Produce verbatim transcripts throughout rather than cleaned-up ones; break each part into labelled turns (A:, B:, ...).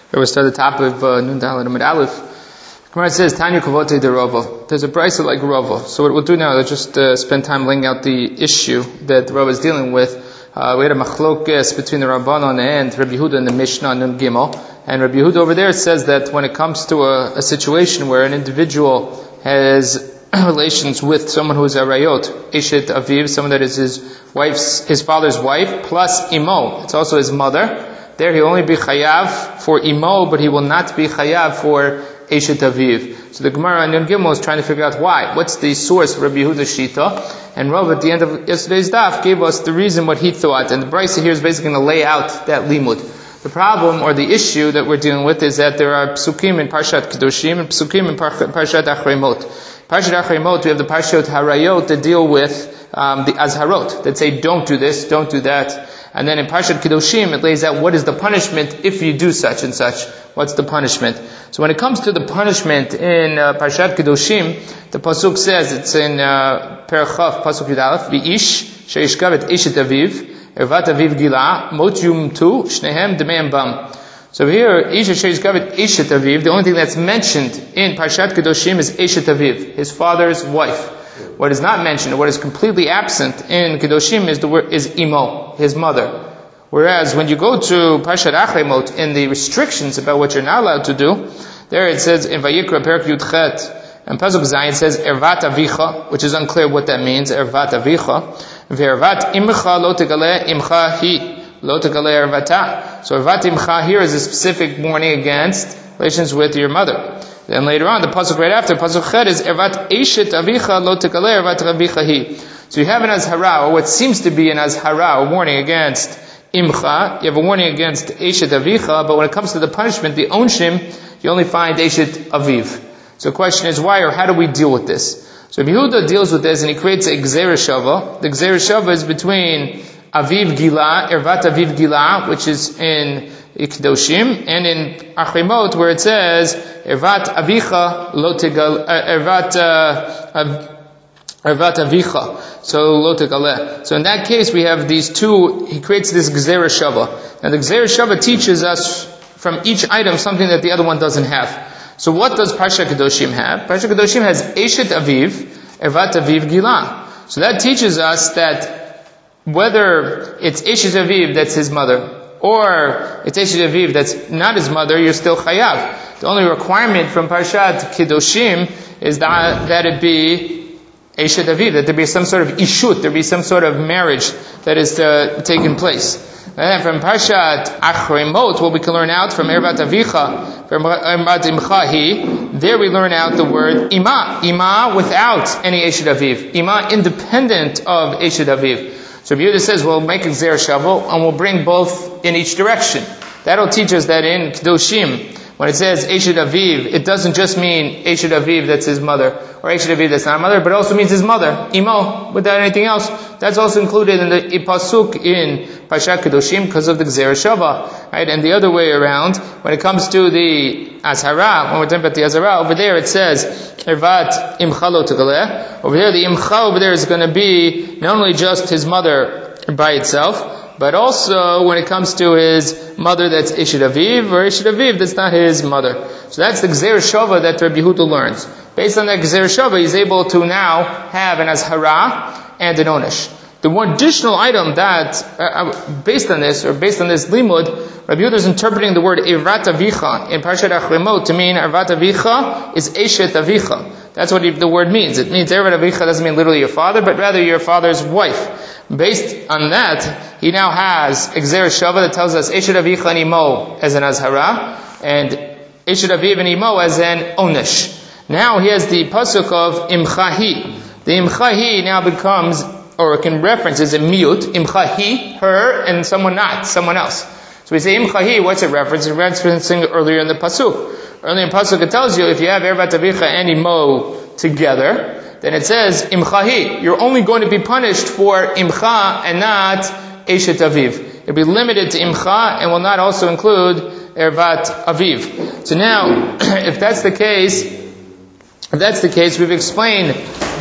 A: We start at the top of uh, Nun Daled Amud Aleph. Gemara says, Tanya Kavote de Rava. There's a brisa like Rava. So what we'll do now is just uh, spend time laying out the issue that Rava is dealing with. Uh, we had a machlokes between the Rabbanon and Rabbi Yehuda in the Mishnah Nun Gimel. And Rabbi Yehuda over there says that when it comes to a, a situation where an individual has relations with someone who is a rayot, Eshet Aviv, someone that is his wife's, his father's wife, plus Imo, it's also his mother. There he'll only be chayav for Imo, but he will not be chayav for Eshet Aviv. So the Gemara in Yom Gimel is trying to figure out why. What's the source of Rabbi Yehuda's Shita? And Rav at the end of yesterday's daf gave us the reason what he thought. And the Brisa here is basically going to lay out that limud. The problem or the issue that we're dealing with is that there are psukim in Parshat Kedoshim and psukim in Parshat Achrei Mot. Parshat Achrei Mot, we have the Parshat Harayot that deal with um, the Azharot, that say don't do this, don't do that. And then in Parshat Kedoshim, it lays out what is the punishment if you do such and such. What's the punishment? So when it comes to the punishment in uh, Parshat Kedoshim, the pasuk says, it's in uh, Perachaf, pasuk Yud Aleph, V'ish she'ishkav et eshet aviv, ervat aviv gila, mot yumtu, shnehem demeim bam. So here, Isha she'ishkav et eshet aviv, the only thing that's mentioned in Parshat Kedoshim is eshet aviv, his father's wife. What is not mentioned, or what is completely absent in Kedoshim is the word is Imo, his mother. Whereas when you go to Parshat Achrei Mot, in the restrictions about what you're not allowed to do, there it says in Vayikra Perek Yud Chet, and Pasuk Zayin says Ervat Avicha, which is unclear what that means. Ervat Avicha, Ve'ervat Imcha Lo Tegale Imcha Hi Lo Tegale Ervata. So Ervat Imcha here is a specific warning against relations with your mother. Then later on, the pasuk right after, pasuk Chet is Ervat Eshet Avicha Lo Tegale Ervat Avicha Hi. So you have an Azhara, or what seems to be an Azhara, a warning against Imcha. You have a warning against Eshet Avicha, but when it comes to the punishment, the Onshim, you only find Eshet Aviv. So the question is why, or how do we deal with this? So Yehuda deals with this and he creates a Gzeir Shava. The Gzeir Shava is between Aviv Gila, Ervat Aviv Gila, which is in Kedoshim, and in Achrei Mot, where it says Ervat Avicha Lo Tegal, Ervat Ervat Avicha, so Lo Tegaleh. So in that case, we have these two. He creates this Gzeir Shava. And the Gzeir Shava teaches us from each item something that the other one doesn't have. So what does Parshat Kedoshim have? Parshat Kedoshim has Eshet Aviv, Ervat Aviv Gila. So that teaches us that whether it's Eshet Aviv that's his mother, or it's Eshet Aviv that's not his mother, you're still chayav. The only requirement from Parshat Kedoshim is that, that it be Eshet Aviv, that there be some sort of ishut, there be some sort of marriage that is uh, taking place. And then from Parshat Achrei Mot, what we can learn out from Ervat Avicha, from Ervat Imcha Hi, there we learn out the word Ima. Ima without any Eshet Aviv. Ima independent of Eshet Aviv. So Yehuda says, we'll make a Gzeir Shava, and we'll bring both in each direction. That'll teach us that in Kedoshim, when it says Eshet Aviv, it doesn't just mean Eshet Aviv that's his mother, or Eshet Aviv that's not a mother, but it also means his mother, Imo, without anything else. That's also included in the pasuk in Parshat Kedoshim because of the Gzeir Shava, right? And the other way around, when it comes to the Azhara, when we're talking about the Azhara, over there it says Ervat Imcha Lo Tegaleh. Over here, the Imcha over there is going to be not only just his mother by itself, but also when it comes to his mother that's Eshet Aviv, or Eshet Aviv that's not his mother. So that's the Gzeir Shava that Rabbi Yehuda learns. Based on that Gzeir Shava, he's able to now have an Azhara and an Onesh. The one additional item that, uh, based on this, or based on this limud, Rabbi Yehuda is interpreting the word Ervat Avicha in Parshat Achrei Mot to mean Ervat Avicha is Eshet Avicha. That's what the word means. It means Ervat Avicha doesn't mean literally your father, but rather your father's wife. Based on that, he now has a Gzeir Shava that tells us Eshet Avicha and Imo as an Azhara, and Eshet Aviv and Imo as an Onesh. Now he has the pasuk of Imchahi. The Imchahi now becomes, or it can reference as a miut, Imchahi, her, and someone not, someone else. So we say Imchahi, what's it referencing? It's referencing earlier in the pasuk. Earlier in the pasuk it tells you if you have Ervat Avicha and Imo together, then it says Imchahi, you're only going to be punished for Imcha and not Eshet Aviv. It'll be limited to Imcha and will not also include Ervat Aviv. So now, if that's the case, if that's the case, we've explained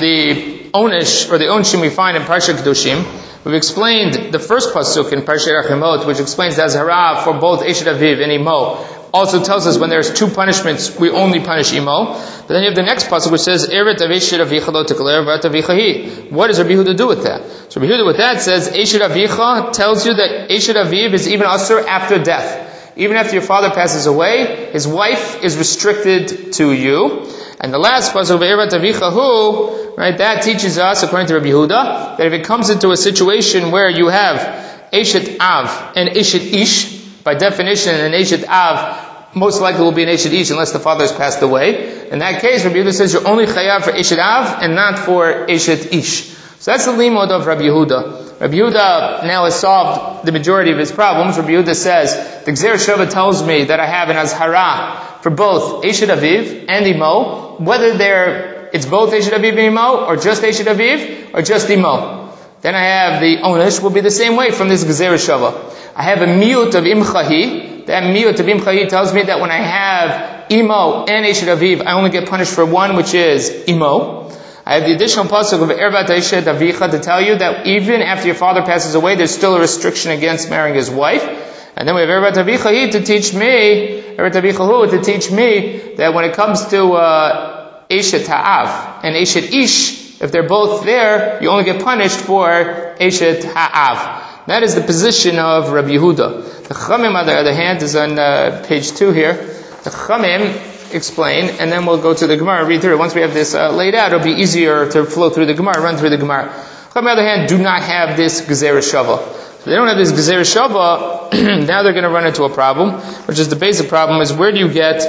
A: the Onish, or the Onshim we find in Parshat Kedoshim. We've explained the first pasuk in Parshat Achrei Mot, which explains the Azhara for both Eshet Aviv and Imo. also tells us when there's two punishments, we only punish imo. But then you have the next pasuk which says, Eret aveshit avicha lo tikler v'at avicha hi. What does Rabbi Yehuda do with that? So Rabbi Yehuda with that says, Eshet avicha tells you that Eshet aviv is even asur after death. Even after your father passes away, his wife is restricted to you. And the last pasuk, Eret avicha hu, right, that teaches us, according to Rabbi Yehuda, that if it comes into a situation where you have Eshet Av and Eshet Ish, by definition, an Eshet Av most likely will be an Eshet Ish unless the father has passed away. In that case, Rabbi Yehuda says you're only chayav for Eshet Av and not for Eshet Ish. So that's the limud of Rabbi Yehuda. Rabbi Yehuda now has solved the majority of his problems. Rabbi Yehuda says, the Gzeir Shava tells me that I have an Azhara for both Eshet Aviv and Imo, whether they're, it's both Eshet Aviv and Imo, or just Eshet Aviv, or just Imo. Then I have the Onish will be the same way from this Gzeir Shava. I have a miut of Imchahi. That miut of Imchahi tells me that when I have Imo and Eshet Aviv, I only get punished for one, which is Imo. I have the additional pasuk of Ervat Eshet Avicha to tell you that even after your father passes away, there's still a restriction against marrying his wife. And then we have Ervat Avicha to teach me, Ervat Avicha to teach me that when it comes to uh, Eshet Ha'av and Eshet Ish, if they're both there, you only get punished for Eshet Ha'av. That is the position of Rabbi Yehuda. The Chachamim, on the other hand, is on uh, page two here. The Chachamim explain, and then we'll go to the Gemara, read through it. Once we have this uh, laid out, it'll be easier to flow through the Gemara, run through the Gemara. Chachamim, on the other hand, do not have this Gezer Shava. So they don't have this Gezer Shava, now they're going to run into a problem, which is the basic problem, is where do you get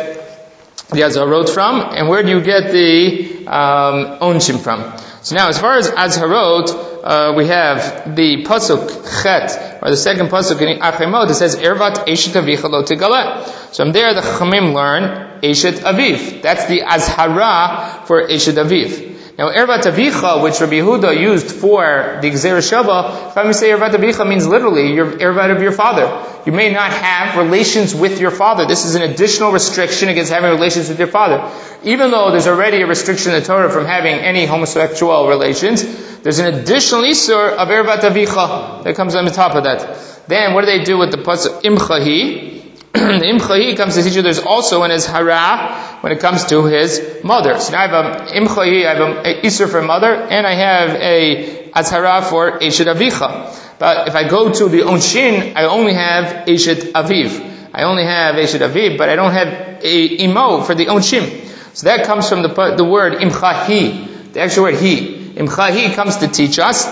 A: the Azharot from, and where do you get the um, Onshim from? So now, as far as Azharot, uh, we have the pasuk Chet, or the second pasuk in Achemot, it says Ervat Eshet Avicha Lo Tigalah. So from there, the Chachamim learn Eshet Aviv. That's the Azhara for Eshet Aviv. Now, Ervat Avicha, which Rabbi Yehuda used for the Gzeir Shava, if I say Ervat Avicha means literally your Ervat of your father. You may not have relations with your father. This is an additional restriction against having relations with your father. Even though there's already a restriction in the Torah from having any homosexual relations, there's an additional Isur of Ervat Avicha that comes on the top of that. Then, what do they do with the pasuk Imchahi? The Imchahi comes to teach you there's also an Azhara when it comes to his mother. So now I have an Imchahi, I have an Isur for mother, and I have a Azhara for Eshet Avicha. But if I go to the Onshin, I only have Eshet Aviv. I only have Eshet Aviv, but I don't have a Imo for the Onshim. So that comes from the the word Imchahi, the actual word He. Imchahi comes to teach us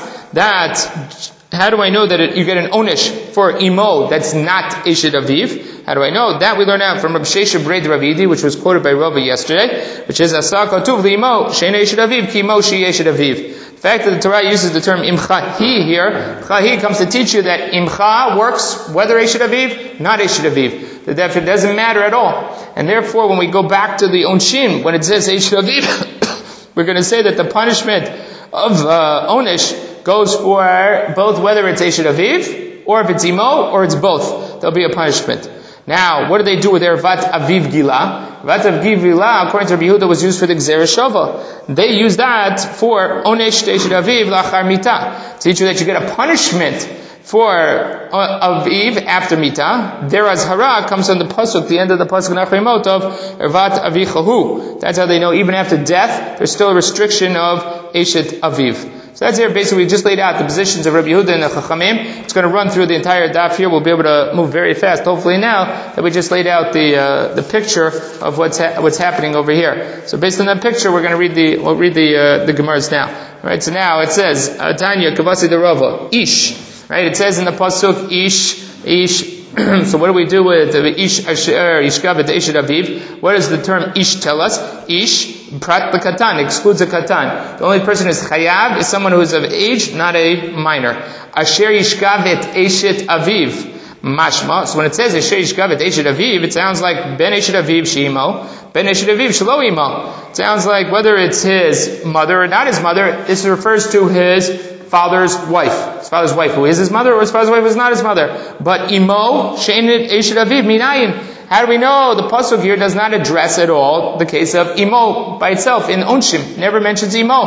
A: that, how do I know that it, you get an Onish for Imo that's not Eshet Aviv? How do I know? That we learn out from Rav Shesha Breid Ravidi, which was quoted by Rava yesterday, which is Asa Katuv L'Imo, Shein Eshet Aviv, Ki Imo Shi Eshet Aviv. The fact that the Torah uses the term Imchahi here, Imchahi comes to teach you that Imcha works whether Eshet Aviv, not Eshet Aviv. That it doesn't matter at all. And therefore, when we go back to the Onshin, when it says Eshet Aviv, we're going to say that the punishment of uh, Onish goes for both whether it's Eshet Aviv, or if it's Imo, or it's both. There'll be a punishment. Now, what do they do with their Vat Aviv Gila? Vat Aviv Gila, according to Rabbi Yehuda, was used for the Gzeir Shava. They use that for Onesh Eshet Aviv Lachar Mita. To teach you that you get a punishment for Aviv after Mita. Their Azhara comes on the pasuk, the end of the pasuk in Achemot of Ervat Avichahu. That's how they know even after death, there's still a restriction of Eshet Aviv. So that's here basically just laid out the positions of Rabbi Yehuda and the Chachamim. It's going to run through the entire daf here. We'll be able to move very fast, hopefully now that we just laid out the uh, the picture of what's ha- what's happening over here. So based on that picture, we're going to read the we'll read the uh, the Gemaras now. All right. So now it says Tanya Kavasi de Rava Ish. Right. It says in the pasuk Ish Ish. So what do we do with the Ish Asher Yishkav Eshet Aviv? What does the term Ish tell us? Ish Prat the Katan excludes a Katan. The only person who is Chayav is someone who is of age, not a minor. Asher Yishkav Eshet Aviv. Mashma. So when it says Asher Yishkav Eshet Aviv, it sounds like Ben Eshet Aviv Shimo, Ben Eshet Aviv Shelo Imo. It sounds like whether it's his mother or not his mother, this refers to his father's wife. His father's wife who is his mother, or his father's wife who is not his mother. But Imo, Sheinit Eshet Aviv, Minayin. How do we know? The pasuk here does not address at all the case of Imo by itself in Onshim. Never mentions Imo.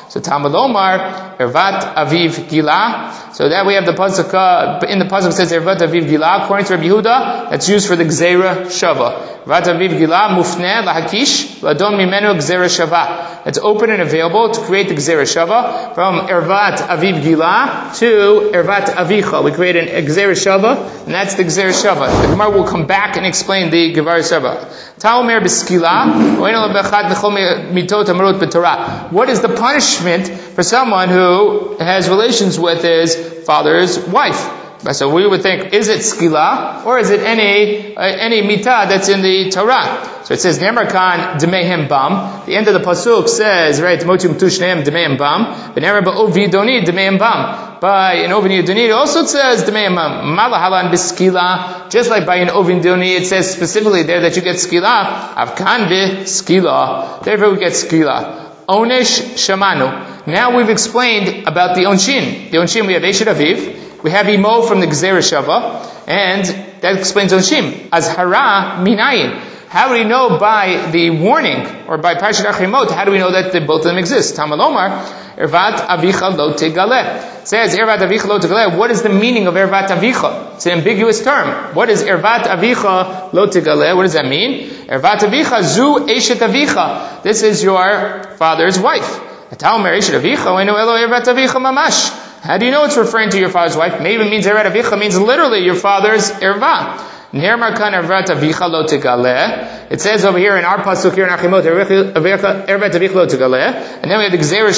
A: So Talmud Omar, Ervat Aviv Gila. So that we have the pasuk uh, in the pasuk says Ervat Aviv Gila. According to Rabbi Yehuda, that's used for the Gzeira Shava. Ervat Aviv Gila Mufneh Lahakish Ladon Mimenu Gzeira Shava. It's open and available to create the Gzeira Shava from Ervat Aviv Gila to Ervat Avicha. We create an Gzeira Shava, and that's the Gzeira Shava. The Gemara will come back and explain the Gzeira Shava. Ta'omer B'skila Oino Bechad Nechol Mitot Amrut B'Torah. What is the punishment for someone who has relations with his father's wife? So we would think, is it skila or is it any uh, any mitah that's in the Torah? So it says Nemar Kan Demehem Bam. The end of the pasuk says, right, Motim Tushneim Demehem Bam. Benemar Ba'ovidoni Demehem Bam. By an Ovidoni it also says Demehem Bam. Malahalan Biskila. Just like by an Ovidoni it says specifically there that you get skila. Avkan Bi Skila. Therefore we get skila. Onesh Shamanu. Now we've explained about the Onshin. The Onshin we have Eshet Aviv. We have Imo from the Gzeira Shava, and that explains Onshim. Azhara Minayin. How do we know by the warning, or by Parshat Achrimot, how do we know that the, both of them exist? Talmud Omar, Ervat Avicha Lo Tegaleh. It says, Ervat Avicha Lo Tegaleh. What is the meaning of Ervat Avicha? It's an ambiguous term. What is Ervat Avicha Lo Tegaleh? What does that mean? Ervat Avicha Zu Eshet Avicha. This is your father's wife. Ataumer Eshet Avicha, Eno Elo Ervat Avicha Mamash. How do you know it's referring to your father's wife? Maybe it means Ervat Avicha means literally your father's erva. It says over here in our pasuk here in Achimot, Ervat Avicha lo tegaleh. And then we have the Gzeira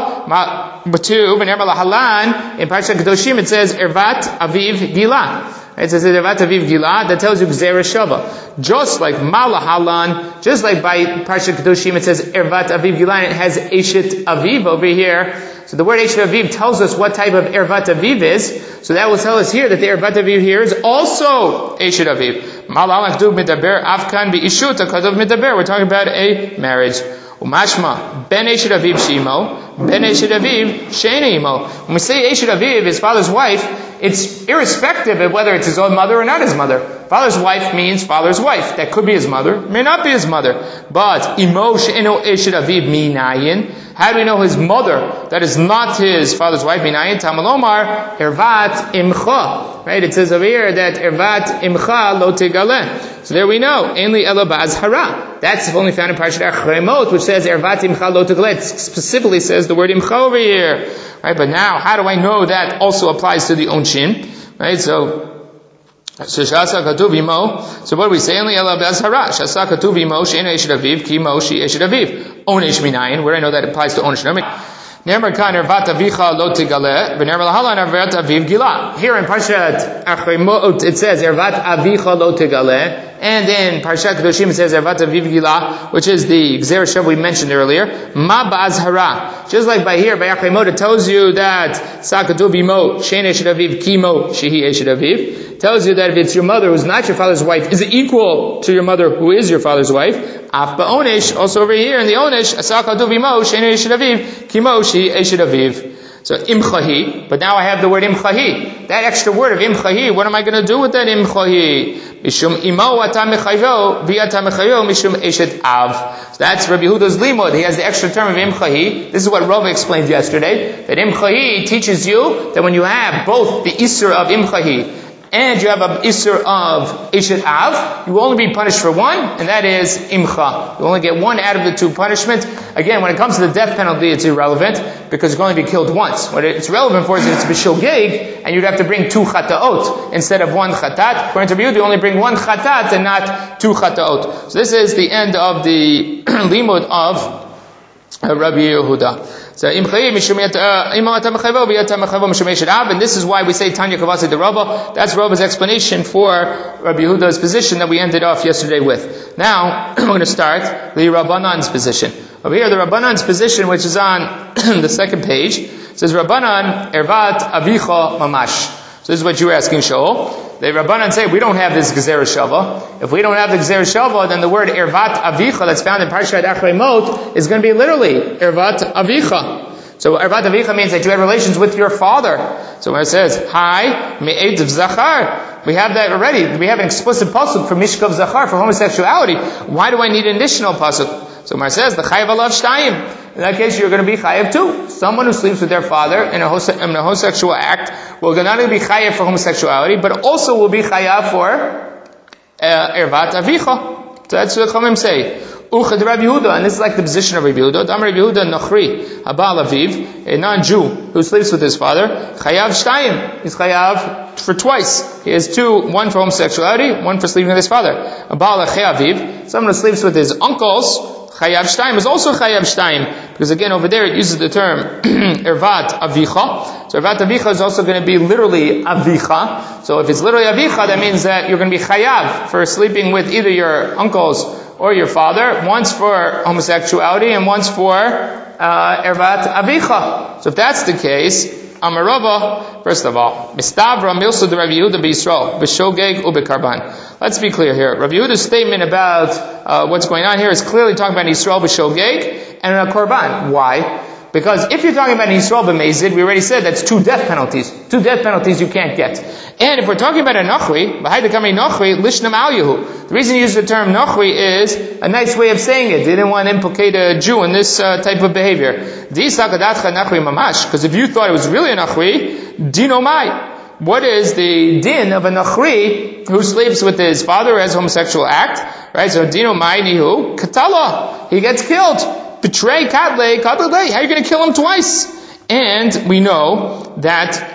A: Shava, two, in Parshat Kedoshim it says Ervat Aviv Gila. It says Ervat Aviv Gila, that tells you Gzeira Shava. Just like Malahalan, just like by Parshat Kedoshim it says Ervat Aviv Gila, and it has Eshet Aviv over here. So the word Eshet Aviv tells us what type of Ervat Aviv is. So that will tell us here that the Ervat Aviv here is also Eshet Aviv. Malahalan K'tuv Midaber Afkan B'Ishut K'tuv Midaber. We're talking about a marriage. Umashma Ben Eshet Aviv Shimo Ben Eshet Aviv She'ena Imo. When we say Eshet Aviv, his father's wife, it's irrespective of whether it's his own mother or not his mother. Father's wife means father's wife. That could be his mother, may not be his mother. But Imo She'eno Eshet Aviv Minayin. How do we know his mother that is not his father's wife? Minayin Talmud Omar Ervat Imcha. Right? It says over here that Ervat Imcha Lo Tegaleh. So there we know. Ainli Ela Ba'azhara. That's only found in Parshat Achrimot, which says Ervat Imcha Lo Tegaleh. It specifically says the word Imcha over here. Right? But now, how do I know that also applies to the Onshin? Right? So, So Shasa Katuv Imo. So what do we say? Only Ela Ba'azhara. Shasa Katuv Imo She'ena Eshet Aviv Ki Imo She Eshet Aviv. Onesh Minayin. Where I know that applies to Onesh. Ne'emar kan Ervat Avicha Lo Tegaleh. V'ne'emar lahalan Ervat Aviv Gila. Here in Parshat Achrimot it says Ervat Avicha Lo Tegaleh. And in Parshat Kedoshim it says Ervat Aviv Gila, which is the Gzeira Shava we mentioned earlier. Ma Ba'azhara. Just like by here, by Achrimot, it tells you that Sakatu Bimo, Shein Eshet Aviv, Kimo, Shehi Eshet Aviv. Tells you that if it's your mother who's not your father's wife, is equal to your mother who is your father's wife. Af Ba'onesh, also over here in the Onesh, Sakatu Bimo, Shein Eshet Aviv, Kimo, Shehi Eshet Aviv. So imchahi, but now I have the word imchahi. That extra word of imchahi, what am I going to do with that imchahi? Mishum imo atam mechayvo, v'atam mechayvo, mishum eshet av. So that's Rabbi Yehuda's limud. He has the extra term of imchahi. This is what Rava explained yesterday. That imchahi teaches you that when you have both the isur of imchahi and you have a isur of eshet av, you will only be punished for one, and that is imcha. You only get one out of the two punishments. Again, when it comes to the death penalty, it's irrelevant because you're going to be killed once. What it's relevant for is that it's b'shilgeg, and you'd have to bring two chataot instead of one chatat. According to Rabbi Yehuda, you only bring one chatat and not two chataot. So this is the end of the limud of Rabbi Yehuda. So and this is why we say Tanya Kavasi de Rava. That's Rava's explanation for Rabbi Yehuda's position that we ended off yesterday with. Now we're going to start the Rabbanan's position. Over here, the Rabbanan's position, which is on the second page, says Rabbanan Ervat Avicha Mamash. So this is what you were asking, Shaul. The Rabbanan say, we don't have this Gzeira Shava. If we don't have the Gzeira Shava, then the word Ervat Avicha that's found in Parshat Achrimot is going to be literally Ervat Avicha. So Ervat Avicha means that you had relations with your father. So when it says, Hi, Me'ed Zachar, we have that already. We have an explicit pasuk for Mishkav Zachar, for homosexuality. Why do I need an additional pasuk? So Mar says, the Chayav Alav Shtayim. in that case you're going to be chayav too. Someone who sleeps with their father in a, hose- in a homosexual act will not only be chayav for homosexuality, but also will be chayav for uh, ervat avicha. So that's what Chachamim say. Uchad Rabbi Yehuda, and this is like the position of Rabbi Yehuda. Dam Rabbi Yehuda Nachri, Habal Aviv, a non-Jew who sleeps with his father, chayav shtayim. He's chayav for twice. He has two, one for homosexuality, one for sleeping with his father. Habal Aviv, someone who sleeps with his uncles, chayav shtayim is also chayav shtayim, because again over there it uses the term ervat avicha. So ervat avicha is also going to be literally avicha. So if it's literally avicha, that means that you're going to be chayav for sleeping with either your uncles or your father, once for homosexuality and once for uh, ervat avicha. So if that's the case, Amarava, first of all, Mistavra Milsa de Rabbi Yehuda b'Yisrael, b'Shogeg u'b'Karban. Let's be clear here. Rabbi Yehuda's statement about uh, what's going on here is clearly talking about Yisrael b'Shogeg and a Karban. Why? Because if you're talking about Yisrael b'Mezid, we already said that's two death penalties. Two death penalties you can't get. And if we're talking about a Nachri, b'Haidakami Nachri, Lishnam Al Yehu. The reason you use the term Nachri is a nice way of saying it. They didn't want to implicate a Jew in this uh, type of behavior. Because if you thought it was really a Nachri, Dino Mai. What is the din of a Nachri who sleeps with his father who has a homosexual act? Right? So Dino Mai Nihu, Katala. He gets killed. Betray Katle, Katle. How are you going to kill him twice? And we know that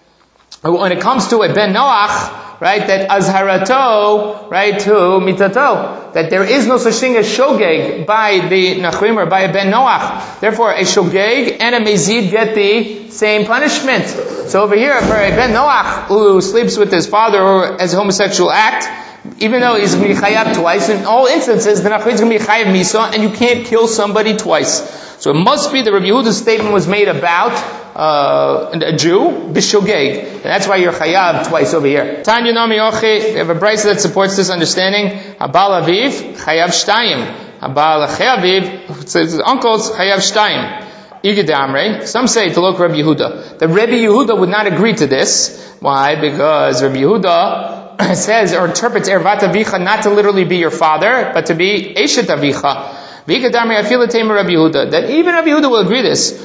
A: when it comes to a Ben Noach, right, that Azharato, right, to Mitato, that there is no such thing as Shogeg by the Nachrim or by a Ben Noach. Therefore, a Shogeg and a Mezid get the same punishment. So over here, for a Ben Noach who sleeps with his father or has a homosexual act, even though he's going to be chayav twice, in all instances, the Nachri is going to be chayav misa, and you can't kill somebody twice. So it must be that Rabbi Yehuda's statement was made about uh, a Jew, b'shogeg, and that's why you're chayav twice over here. Tanya Nami Ochi, we have a brayso that supports this understanding. Habal Aviv, chayav shtayim. Habal Aviv, says his uncles, chayav shtayim. Igedamre. Some say to look Rabbi Yehuda. The Rabbi Yehuda would not agree to this. Why? Because Rabbi Yehuda says or interprets ervat avicha not to literally be your father, but to be eshet avicha. That even Rabbi Yehuda will agree this.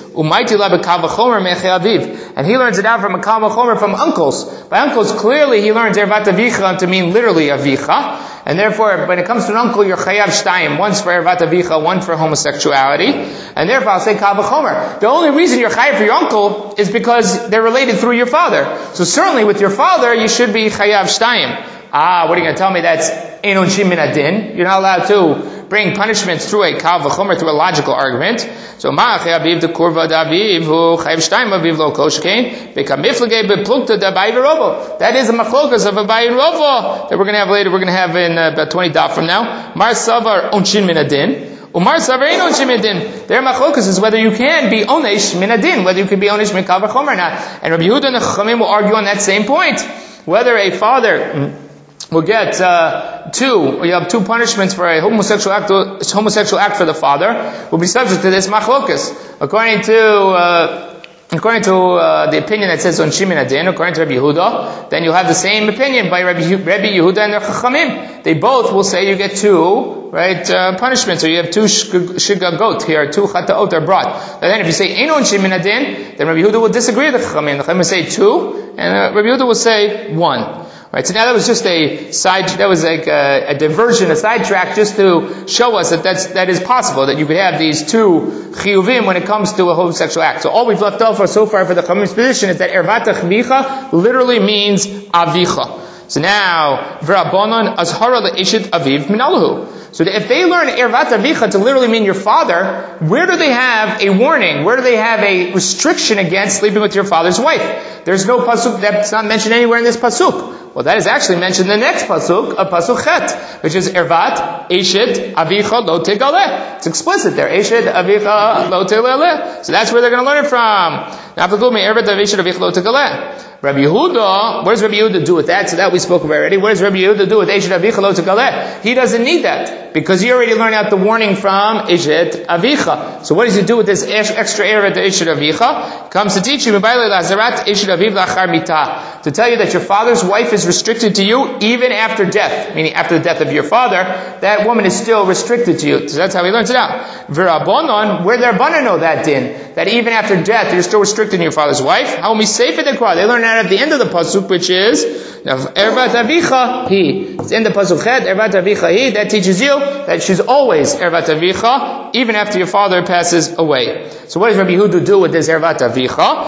A: And he learns it out from a kal v'chomer from uncles. By uncles, clearly he learns ervat avicha to mean literally avicha. And therefore, when it comes to an uncle, you're chayav shtayim. One's for ervat avicha, one for homosexuality. And therefore, I'll say kal v'chomer. The only reason you're chayav for your uncle is because they're related through your father. So certainly with your father, you should be chayav shtayim. Ah, what are you going to tell me? That's ein onshim min adin. You're not allowed to bring punishments through a kal v'chomer, through a logical argument. So ma chayav the kurva daviv hu chayav shtayim aviv lo koshkein bekamiflege beplukta dabai v'rovo. That is a machlokas of Abai and Rovo that we're going to have later. We're going to have in uh, about twenty daf from now. Mar savar onshin min adin. Umar savar ein onshin min adin. Their machlokas is whether you can be onesh min adin, whether you can be onesh min kal v'chomer or not. And Rabbi Yehuda and the Chachamim will argue on that same point. Whether a father will get uh, two, or you have two punishments for a homosexual act, homosexual act for the father, will be subject to this machlokas. According to uh, according to uh, the opinion that says on Shimin Adin, according to Rabbi Yehuda, then you'll have the same opinion by Rabbi, Rabbi Yehuda and the Chachamim. They both will say you get two, right, uh, punishments, or you have two shigagot here, two chataot are brought. But then if you say Ein on Shimin Adin, then Rabbi Yehuda will disagree with the Chachamim. The Chachamim will say two, and uh, Rabbi Yehuda will say one. Right, so now that was just a side, that was like a, a diversion, a sidetrack, just to show us that that's, that is possible, that you could have these two chiyuvim when it comes to a homosexual act. So all we've left over so far for the Chachamim's position is that ervat avicha literally means avicha. So now, v'rabonon azhara le'eshet aviv minalahu. So if they learn ervat avicha to literally mean your father, where do they have a warning? Where do they have a restriction against sleeping with your father's wife? There's no pasuk that's not mentioned anywhere in this pasuk. Well, that is actually mentioned in the next pasuk, a pasuk chet, which is ervat eshet avicha lo tegaleh. It's explicit there, eshet avicha lo tegaleh. So that's where they're going to learn it from. Now, ervat eshet avicha lo tegaleh. Rabbi Yehuda, what does Rabbi Yehuda do with that? So that we spoke about already. What does Rabbi Yehuda do with Eshet Avicha Lo Tegaleh? He doesn't need that, because he already learned out the warning from Eshet Avicha. So what does he do with this extra area to Eshet Avicha? He comes to teach you, to tell you that your father's wife is restricted to you even after death, meaning after the death of your father, that woman is still restricted to you. So that's how he learns it out. V'Rabbanon, where their Rabbanan know that din, that even after death you're still restricted in your father's wife. How we say for the Qur'an? They learn that at the end of the pasuk, which is Ervat Avicha Hi. It's in the pasuk Chet, Ervat Avicha Hi. That teaches you that she's always Ervat Avicha, even after your father passes away. So what does Rabbi Yehuda do with this Ervat Avicha?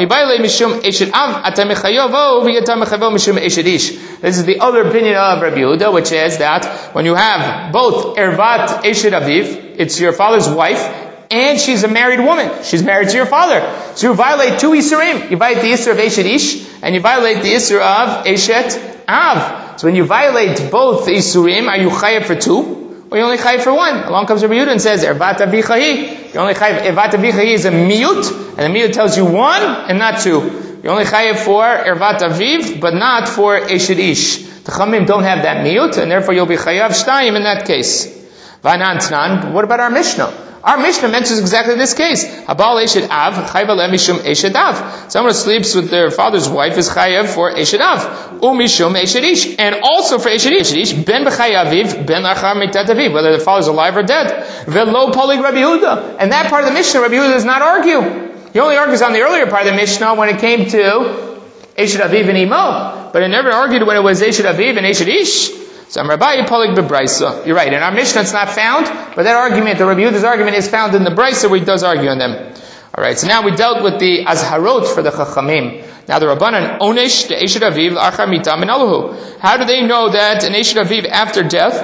A: This is the other opinion of Rabbi Yehuda, which is that when you have both Ervat Eshet Aviv, it's your father's wife, and she's a married woman. She's married to your father. So you violate two Isurim. You violate the Isur of Eshet Ish, and you violate the Isur of Eshet Av. So when you violate both Isurim, are you chayav for two? Or you only chayav for one? Along comes Rabbi Yehuda and says, Ervat Avicha Hi. You only chayav, Ervat Avicha Hi is a miyut, and the miyut tells you one and not two. You only chayav for Ervat Aviv, but not for Eshet Ish. The Chamim don't have that miyut, and therefore you'll be chayav shtayim in that case. Vanan Tnan, what about our Mishnah? Our Mishnah mentions exactly this case. Habal Eshet Av, Chayv Aleh Mishum Eshet Av. Someone who sleeps with their father's wife is chayav for Eshet Av. Umishum Eshet Ish. And also for Eshet Ish. Ben b'chayaviv, ben achar mitat aviv. Whether the father's alive or dead. Velo polig Rabbi Yehuda. And that part of the Mishnah, Rabbi Yehuda does not argue. He only argues on the earlier part of the Mishnah when it came to Eshet Aviv and Imo. But he never argued when it was Eshet Aviv and Eshet Ish. So Rabbi Polig beBraisa. You're right. In our Mishnah it's not found, but that argument, the Rabbi Yehuda's argument, is found in the Braisa where he does argue on them. Alright, so now we dealt with the Azharot for the Chachamim. Now the Rabbanan Onesh the Eshet Aviv Achar Mita Min Alahu. How do they know that an Eshet Aviv after death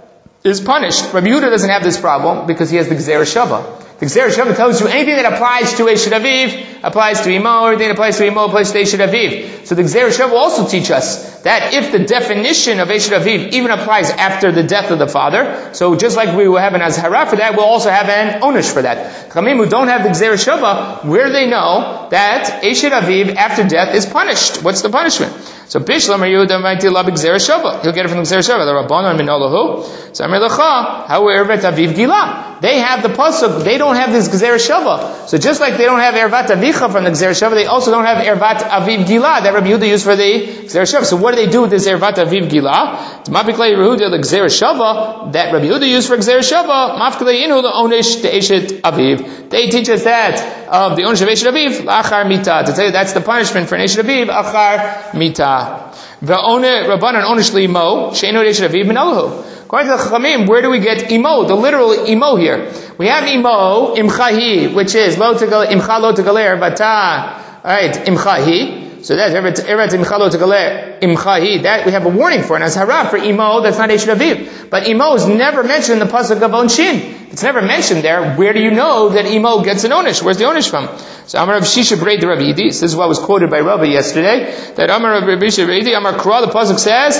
A: is punished? Rabbi Yehuda doesn't have this problem because he has the Gzera Shava. The Gzera Shava tells you anything that applies to Eshet Aviv applies to Imo, everything that applies to Imo applies to Eshet Aviv. So the Gzera Shava will also teach us that if the definition of Eshet Aviv even applies after the death of the father, so just like we will have an Azhara for that, we'll also have an Onish for that. Chamim who don't have the Gzera Shava, where they know that Eshet Aviv after death is punished. What's the punishment? So Bishlam Yehuda might deal with Gzera Shava. He'll get it from the Gzera Shava. The Rabbanon Min Olahu. So Amir Lecha, how Ervat Aviv Gila. They have the pasuk. They don't have this Gzera Shava. So just like they don't have Ervat Avicha from the Gzera Shava, they also don't have Ervat Aviv Gila that Rabbi Yehuda used for the Gzera Shava. So what do they do with this Ervat Aviv Gila? Mafklei Yehuda the Gzera Shava that Rabbi Yehuda used for Gzera Shava. Mafklei Inhu the Onish the Eshet Aviv. They teach us that of the Onish of Eshet Aviv Achar Mita. To tell you that's the punishment for an Eshet Aviv Achar Mita. Ve'one Rabbanan Onish Limo Sheinu Eshet Aviv Min Alahu. According to the Chachamim, where do we get imo? The literal imo here. We have imo imchahi, which is lo tegal imcha lo tegaler vata. All right, imchahi. So that's eretz imcha lo tegaler imchahi. That we have a warning for, and as hara for imo, that's not Eshet Aviv. But imo is never mentioned in the pasuk of Onshin. It's never mentioned there. Where do you know that imo gets an onish? Where's the onish from? So Amar Rav Shisha Brei the Rabbi Yidi. This is what was quoted by Rabbi yesterday. That Amar Rav Shisha Brei the Amar Kra. The pasuk says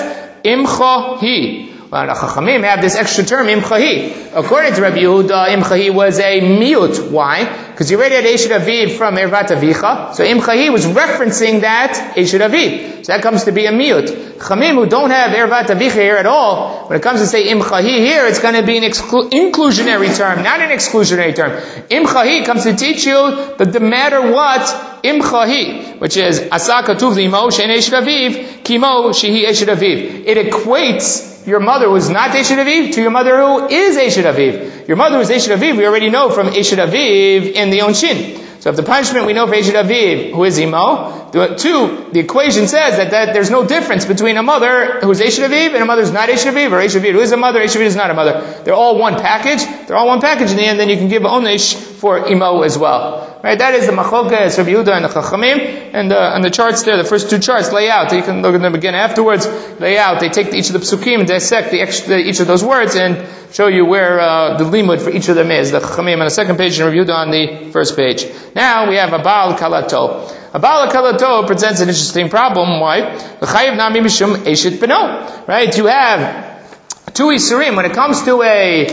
A: imchahi. Well, the Chachamim have this extra term, imchahi. According to Rabbi Yehuda, imchahi was a miut. Why? Because you already had Eshet Aviv from Ervat Avicha. So imchahi was referencing that Eshet Aviv. So that comes to be a miut. Chachamim who don't have Ervat Avicha here at all, when it comes to say imchahi here, it's going to be an exclu- inclusionary term, not an exclusionary term. Imchahi comes to teach you that no matter what, imchahi, which is asa katuv limo she'en Eshet Aviv, kimo shehi Eshet Aviv. It equates your mother who is not Eshet Aviv to your mother who is Eshet Aviv. Your mother who is Eshet Aviv, we already know from Eshet Aviv in the Onshin. So if the punishment we know for Eshet Aviv, who is Imo, the, two, the equation says that, that there's no difference between a mother who's Eshet Aviv and a mother who's not Eshet Aviv, or Eshet Aviv who is a mother, Eshet Aviv is not a mother. They're all one package. They're all one package in the end. Then you can give Onish for Imo as well. Right? That is the Machoka, Rabbi Yehuda and the Chachamim. And uh, on the charts there, the first two charts lay out. You can look at them again afterwards. Lay out. They take each of the psukim and dissect the extra, each of those words and show you where uh, the limud for each of them is. The Chachamim on the second page and Rabbi Yehuda on the first page. Now we have a Baal Kalato. A Baal Kalato presents an interesting problem. Why? Right? You have two Isurim. When it comes to a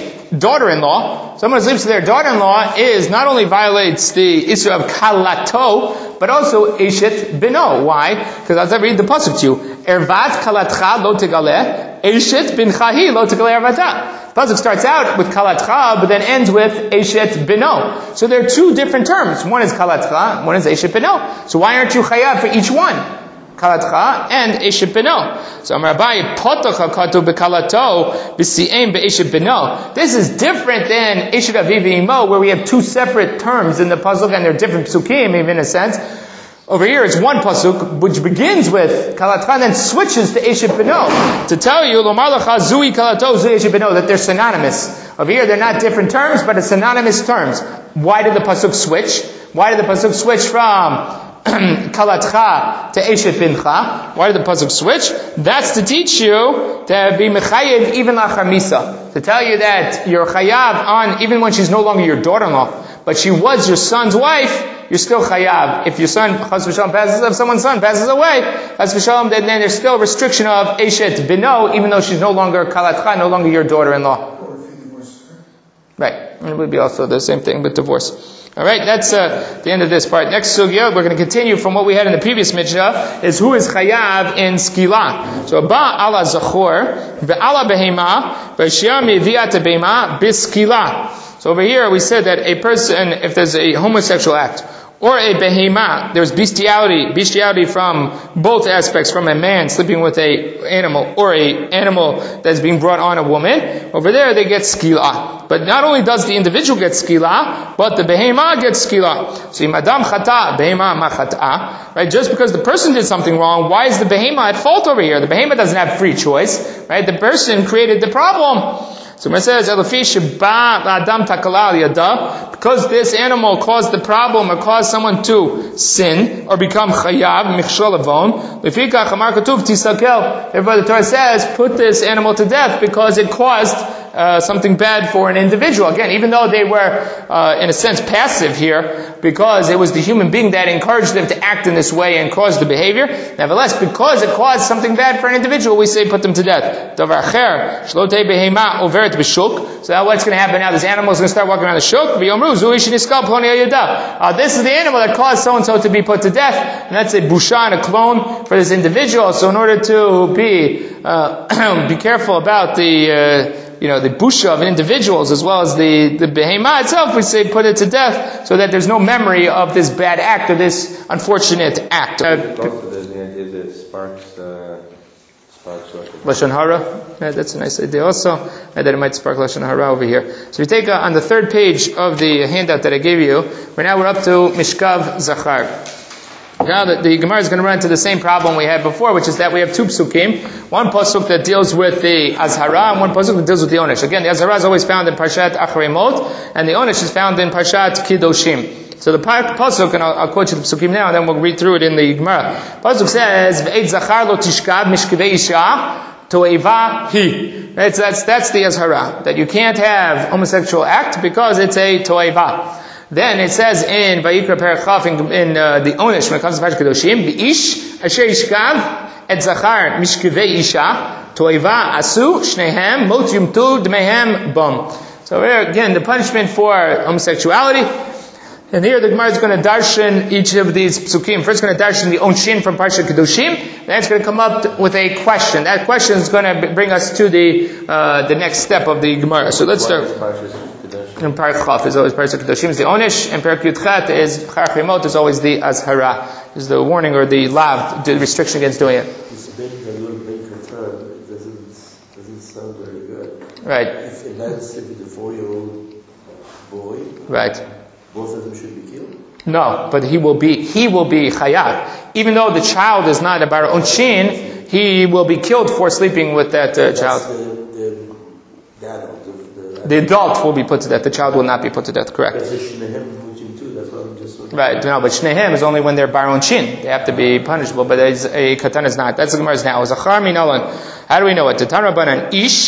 A: daughter-in-law, someone who sleeps with their daughter-in-law is not only violates the issue of Kalato, but also Eshet Bino. Why? Because as I read the pasuk to you, Ervat kalatcha lo tegaleh, Eshet binchahi lo tegaleh ervata. The pasuk starts out with kalatcha, but then ends with Eshet Bino. So there are two different terms. One is kalatcha, one is Eshet Bino. So why aren't you chayav for each one? Kalatcha and Eshet Bino. So Amar Abaye, Potocha katu bekalato b'siem be'eshet Bino. This is different than Eshet Aviv v'imo, where we have two separate terms in the pasuk and they're different psukim, even in a sense. Over here, it's one pasuk which begins with kalatcha and then switches to Eshet Bino to tell you lomar lecha zui kalato zui Eshet Bino, that they're synonymous. Over here, they're not different terms, but it's synonymous terms. Why did the pasuk switch? Why did the pasuk switch from kalatcha to Eshet Bincha? Why did the pasuk switch? That's to teach you to be mechayev even lachar misa, to tell you that you're chayav on even when she's no longer your daughter-in-law, but she was your son's wife. You're still chayav. If your son, chas v'shalom, passes, if someone's son passes away, chas v'shalom, then, then there's still a restriction of Eshet Bino, even though she's no longer kalatcha, no longer your daughter-in-law. Right. And it would be also the same thing with divorce. Alright, that's uh, the end of this part. Next sugya, we're going to continue from what we had in the previous Mishnah, is who is chayav in skila. So, ba ala zachor, ve'ala behema, ve'shia meviat behema, biskila. So over here we said that a person, if there's a homosexual act, or a behema, there's bestiality, bestiality from both aspects, from a man sleeping with a animal, or a animal that's being brought on a woman, over there they get skila. But not only does the individual get skila, but the behema gets skila. So madam chata, behema ma chata, right? Just because the person did something wrong, why is the behema at fault over here? The behema doesn't have free choice, right? The person created the problem. So it says, because this animal caused the problem or caused someone to sin or become chayav, michshol avon, therefore the Torah says, put this animal to death because it caused uh, something bad for an individual. Again, even though they were, uh, in a sense, passive here, because it was the human being that encouraged them to act in this way and caused the behavior, nevertheless, because it caused something bad for an individual, we say put them to death. Davar acher, shlote behema overet b'shuk. So now what's going to happen now? This animal is going to start walking around the shuk. Uh, this is the animal that caused so-and-so to be put to death. And that's a busha and a clone for this individual. So in order to be, uh, be careful about the, uh, you know, the busha of individuals as well as the, the behema itself, we say put it to death so that there's no memory of this bad act or this unfortunate act. Uh,
B: sparks, uh, sparks
A: Lashon Hara. Yeah, that's a nice idea also. And that it might spark Lashon Hara over here. So we take uh, on the third page of the handout that I gave you, right now we're up to Mishkav Zachar. Now the, the Gemara is going to run into the same problem we had before, which is that we have two psukim. One pasuk that deals with the Azhara and one pasuk that deals with the Onesh. Again, the Azhara is always found in Parshat Acharei Mot, and the Onesh is found in Parshat Kiddushim. So the pasuk, and I'll, I'll quote you the psukim now, and then we'll read through it in the Gemara. Pasuk says, "V'eit zachar lo tishkab mishkevei isha toeva hi." Right, so that's that's the Azhara, that you can't have homosexual act because it's a toeva. Then it says in Vayikra Perek Chaf in, in uh, the Onesh when it comes to Parshat Kedoshim, "V'ish asher yishkav et zachar mishkevei isha toeva asu shnehem mot yumtu dmehem bam." So here again, the punishment for homosexuality. And here the Gemara is going to darshan each of these psukim. First, going to darshan the Onshin from Parshat Kedoshim. Then it's going to come up with a question. That question is going to bring us to the uh, the next step of the Gemara. So let's start. And Parak Chaf is always Parshat Kedoshim is the Onesh, and Parak Yudchat is Acharei Mot is always the Azhara, is the warning or the lav, the restriction against doing it.
B: This big Galul Ben Katan doesn't doesn't sound very good.
A: Right.
B: If a man sleeps with a four-year-old boy,
A: right.
B: Both of them should be killed?
A: No, but he will be, he will be chayav. Even though the child is not a bar onshin, he will be killed for sleeping with that uh, child.
B: The, the, the, adult, the, the,
A: the adult will be put to death. The child will not be put to death, correct.
B: That's what I'm just
A: right, no, but shnehem is only when they're bar onshin. They have to be punishable, but a katan is not. That's the Gemara's now. Zachar min alan. How do we know it? The Tanrabanan ish.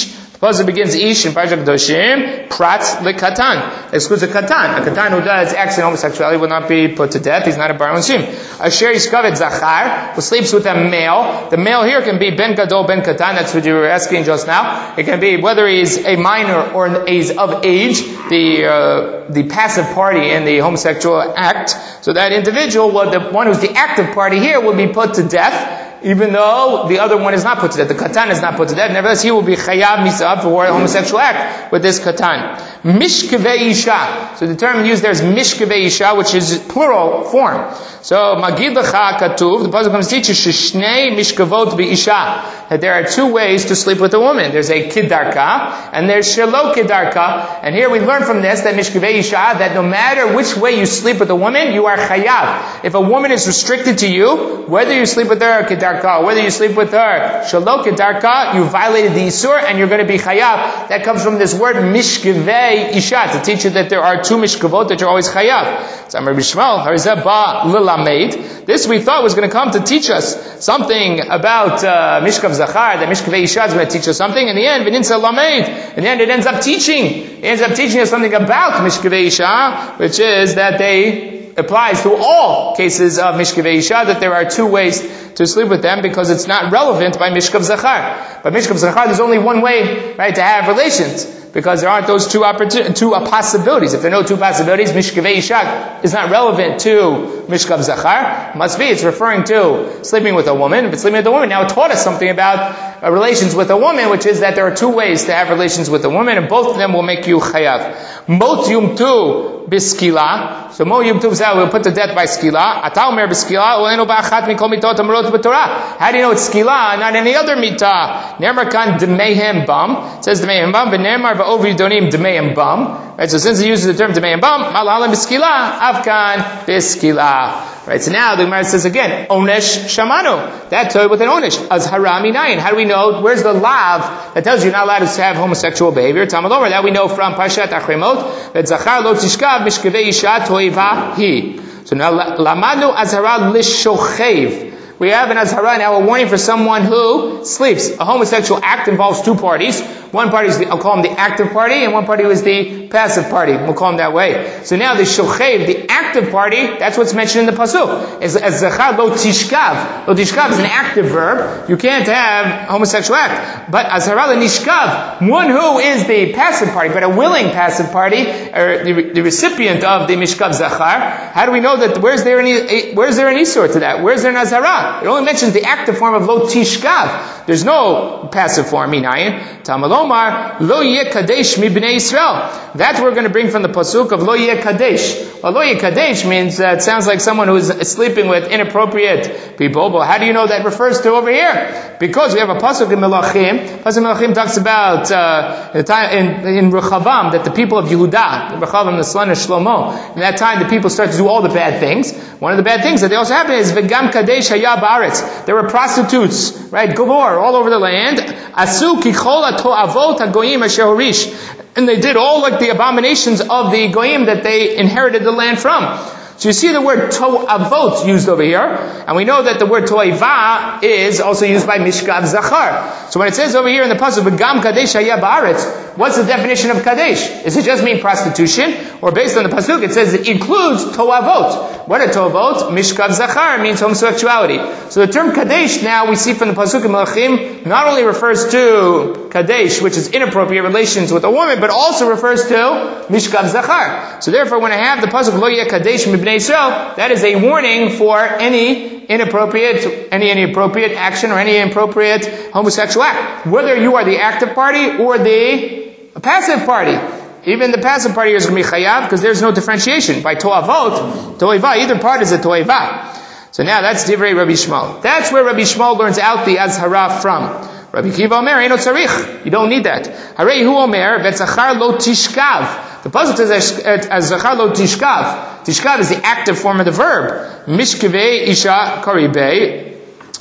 A: Pasuk begins Ish in Parshat Kedoshim, Prat lekatan. Excludes a katan. A katan who does acts in homosexuality will not be put to death. He's not a bar l'shim. Asher yishkavet zachar, who sleeps with a male. The male here can be ben gadol, ben katan. That's what you were asking just now. It can be whether he's a minor or he's of age, the uh, the passive party in the homosexual act. So that individual, well, the one who's the active party here, will be put to death, even though the other one is not put to death. The katan is not put to death. Nevertheless, he will be chayav misav for a homosexual act with this katan. Mishkevei isha. So the term used there is mishkevei isha, which is plural form. So magid lecha katuv. The pasuk comes to teach you shishnei mishkavot beisha, that there are two ways to sleep with a woman. There's a kidarka and there's shelo kidarka. And here we learn from this that mishkevei isha, that no matter which way you sleep with a woman, you are chayav. If a woman is restricted to you, whether you sleep with her kidarka, whether you sleep with her shelo kidarka, you violated the isur and you're going to be chayav. That comes from this word mishkevei isha, to teach you that there are two mishkavot that you're always chayav. So Rabbi Shmuel, harizeh ba lilamed. This we thought was going to come to teach us something about uh, mishkav zachar, that mishkevei isha is going to teach us something. In the end, v'ninsa lamed. In the end, it ends up teaching. It ends up teaching us something about mishkevei isha, which is that they applies to all cases of mishkevei isha, that there are two ways to sleep with them, because it's not relevant by mishkav zachar. But mishkav zachar, there's only one way, right, to have relations, because there aren't those two opportun- two possibilities. If there are no two possibilities, mishkevei isha is not relevant to mishkav zachar. Must be, it's referring to sleeping with a woman. If it's sleeping with a woman, now it taught us something about uh, relations with a woman, which is that there are two ways to have relations with a woman, and both of them will make you chayav. Mot yumtu biskila. So mo yumtu zeh, we'll put to death by skila. Ata omer biskila, u'enu ba'achat mikol mitot amrot b'torah. How do you know it's skila, not any other mitah? Nermar kan d'meihem bam. It says d'meihem bam, v'nermar v'over yidonim d'meihem bam. Right, so since he uses the term d'meihem bam, malalam biskila, avkan biskila. Right, so now the Gemara says again, onesh shamanu. That toy with an onesh. Azhara minayin. How do we know? Where's the lav that tells you you're not allowed to have homosexual behavior? Talmud Omer. That we know from Parshat Achremot, that zachar lo tishkav mishkevei isha toiva hi. So now lamadu azhara lishochev. We have an azhara now, a warning for someone who sleeps. A homosexual act involves two parties. One party is the, I'll call him the active party, and one party is the passive party. We'll call him that way. So now the shochev, the active party, that's what's mentioned in the pasuk. As zachar lo tishkav. Lo tishkav is an active verb. You can't have homosexual act. But azhara lo nishkav, one who is the passive party, but a willing passive party, or the, the recipient of the mishkav zachar. How do we know that? Where's there any? Where's there any sort to that? Where's there an azhara? It only mentions the active form of lo tishkav. There's no passive form. Minayin tamalomar lo yeh kadesh mi bnei Yisrael. That's what we're going to bring from the pasuk of lo yeh kadesh. Well, lo yeh kadesh means uh, it sounds like someone who is sleeping with inappropriate people. But how do you know that refers to over here? Because we have a pasuk in Melachim. Pasuk in Melachim talks about uh, in, in, in Rechavam that the people of Yehuda, Rechavam the son of Shlomo, in that time the people start to do all the bad things. One of the bad things that they also happen is v'gam kadesh haya ba'aretz. There were prostitutes, right, galore all over the land. Asu kichol to'avot hagoyim asher horish, and they did all like the abominations of the goyim that they inherited the land from. So you see the word to'avot used over here, and we know that the word to'iva is also used by mishkav zachar. So when it says over here in the pasuk, v'gam kadesh haya ba'aretz, what's the definition of kadesh? Does it just mean prostitution? Or based on the pasuk, it says it includes to'avot. What are to'avot? Mishkav zachar means homosexuality. So the term kadesh now we see from the pasuk in Melachim not only refers to kadesh, which is inappropriate relations with a woman, but also refers to mishkav zachar. So therefore, when I have the pasuk lo yeh kadesh mi bnei Yisrael, that is a warning for any inappropriate, any inappropriate action or any inappropriate homosexual act, whether you are the active party or the passive party. Even the passive party is going to be chayav because there's no differentiation. By to'avot, to'iva, either part is a to'iva. So now that's divrei Rabbi Shmuel. That's where Rabbi Shmuel learns out the azhara from. Rabbi Kiva Omer, Eino tzarich. You don't need that. Harei hu Omer, v'tzachar lo tishkav. The pasuk says as zachar lo tishkav. Tishkav is the active form of the verb. Mishkevei isha karibei.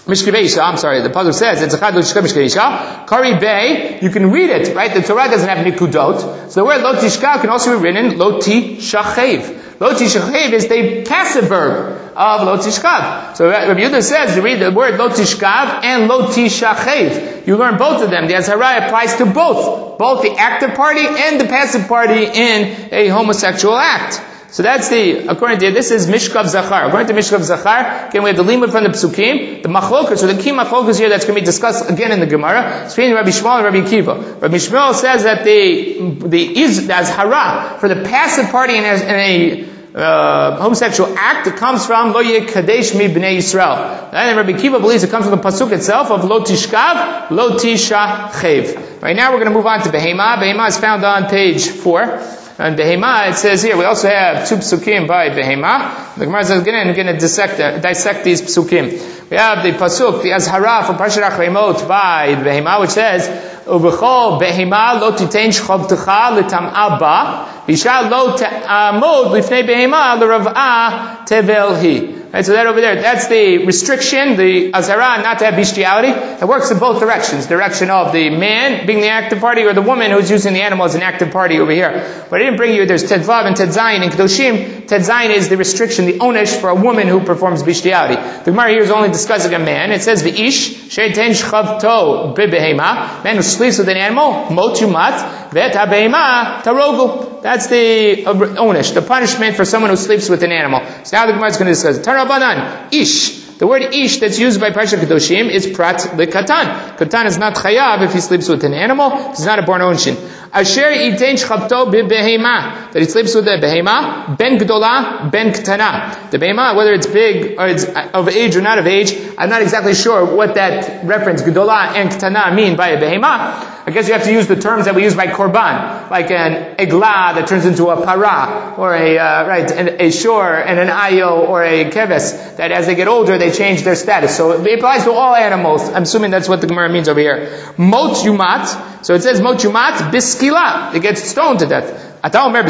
A: Mishkevei Isha, I'm sorry, the pasuk says, it's Echad Lo Tishkav Mishkevei Isha. Kari Bei, you can read it, right? The Torah doesn't have Nikudot. So the word Lo Tishkav can also be written Lo Tishachev. Lo Tishachev is the passive verb of Lo Tishkav. So Rabbi Yehuda says to read the word Lo Tishkav and Lo Tishachev. You learn both of them. The Azharah applies to both. Both the active party and the passive party in a homosexual act. So that's the, according to, this is Mishkav Zachar. According to Mishkav Zachar, again, we have the limud from the Psukim, the Machlokas, so the key Machlokas here that's going to be discussed again in the Gemara, it's between Rabbi Shmuel and Rabbi Akiva. Rabbi Shmuel says that the, the, is, the Azharah, for the passive party in a, in a uh, homosexual act, it comes from Lo Yeh Kadesh Mi Bnei Yisrael. And then Rabbi Akiva believes it comes from the Pasuk itself of Lo Tishkav, Lo Tishachev. Right now we're going to move on to Behema. Behema is found on page four. And Behema, it says here, we also have two psukim by Behema. The Gemara is going to dissect, dissect these psukim. We have the pasuk, the Azharah from Parshat Achreimot by Behema, which says, Ubechol Behema lo titein shchavtecha l'tam'a ba, v'isha lo ta'amod lifnei Behema l'rav'a tevel hi. Right, so that over there, that's the restriction, the azharah, not to have bestiality. It works in both directions. Direction of the man being the active party, or the woman who's using the animal as an active party over here. But I didn't bring you, there's Ted Vav and Ted Zayin in Kedoshim. Ted Zayin is the restriction, the onesh for a woman who performs bestiality. The Gemara here is only discussing a man. It says, V'ish, she'eten shchavto b'behema, man who sleeps with an animal, mot yumat, vet ha'behema tarogul. That's the onesh, the punishment for someone who sleeps with an animal. So now the Gemara is going to discuss it. Tarabanan, ish. The word ish that's used by Parshat Kedoshim is prat lekatan. Katan is not chayav if he sleeps with an animal. It's not a born onshin. Asher itein shchavto b'behema. That he sleeps with a behema, ben gdola, ben ktana. The behema, whether it's big or it's of age or not of age, I'm not exactly sure what that reference, gdola and ktana, mean by a behema. I guess you have to use the terms that we use by korban, like an eglah that turns into a para, or a, uh, right, an, a shor, and an ayo, or a keves, that as they get older, they change their status. So it applies to all animals. I'm assuming that's what the Gemara means over here. Mot yumat, so it says mot yumat biskila, it gets stoned to death. How do you know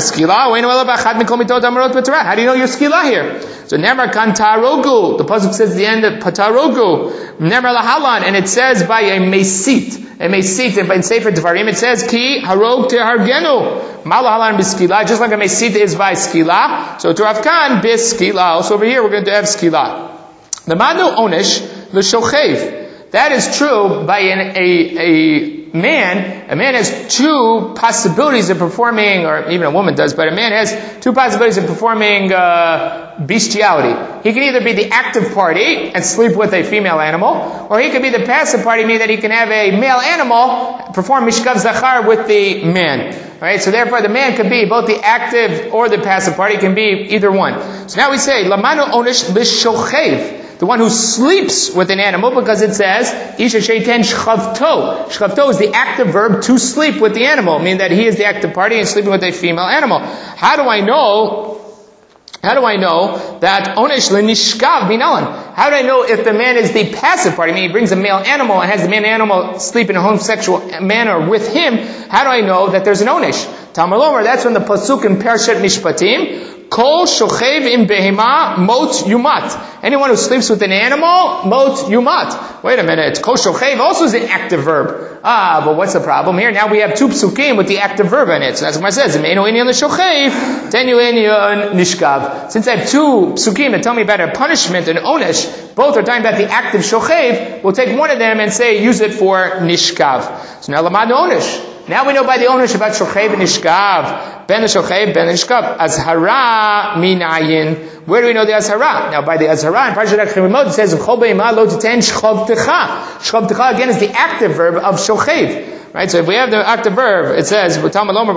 A: you're skila here? So never kan tarogu. The pasuk says the end of patarogu. Never lahalan, and it says by a mesit. A mesit, and by Sefer Devarim it says ki harog tehargenu. Malahalan biskila, just like a mesit is by skila. So to Afkan biskila. Also over here we're going to have skila. The manu onish l'shochev. That is true by an, a a man. A man has two possibilities of performing, or even a woman does, but a man has two possibilities of performing uh, bestiality. He can either be the active party and sleep with a female animal, or he could be the passive party, meaning that he can have a male animal perform mishkav zachar with the man. Right? So therefore the man could be both the active or the passive party, can be either one. So now we say, lamanu onish l'shochev. The one who sleeps with an animal, because it says, Isha sheiten shchavto. Shchavto is the active verb to sleep with the animal, meaning that he is the active party and sleeping with a female animal. How do I know, how do I know that onesh lenishkav minalan? How do I know if the man is the passive party, meaning he brings a male animal and has the male animal sleep in a homosexual manner with him? How do I know that there's an onesh? Talmud Lomer, that's from the pasuk in Parshat Mishpatim. Kol shochev im behema mot yumat. Anyone who sleeps with an animal, mot yumat. Wait a minute. Kol shochev also is an active verb. Ah, but what's the problem here? Now we have two psukim with the active verb in it. So that's what it says. Meinu inyan l'shochev, tenu inyan nishkav. Since I have two psukim that tell me about a punishment and onesh, both are talking about the active shochev, we'll take one of them and say use it for nishkav. So now lamad onesh. Now we know by the onesh about shochev and nishkav. Ben shochev, ben nishkav. Azhara minayin. Where do we know the azhara? Now by the azhara in Parshat Achreimot it says Chol be'ima lo titein shchavtecha. Shchavtecha again is the active verb of shochev. Right, so if we have the active verb, it says, that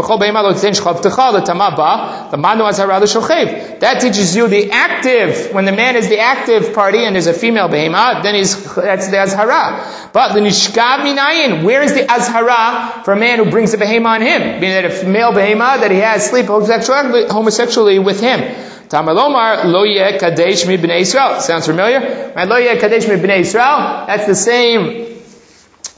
A: teaches you the active, when the man is the active party and there's a female behema, then he's, that's the azhara. But the nishkav minayin, where is the azhara for a man who brings a behema on him? Meaning that a male behema that he has sleep homosexually, homosexually with him. Tamalomar lo yeh kadesh mi b'nei Yisrael. Sounds familiar? Right, lo yeh kadesh mi b'nei Yisrael. That's the same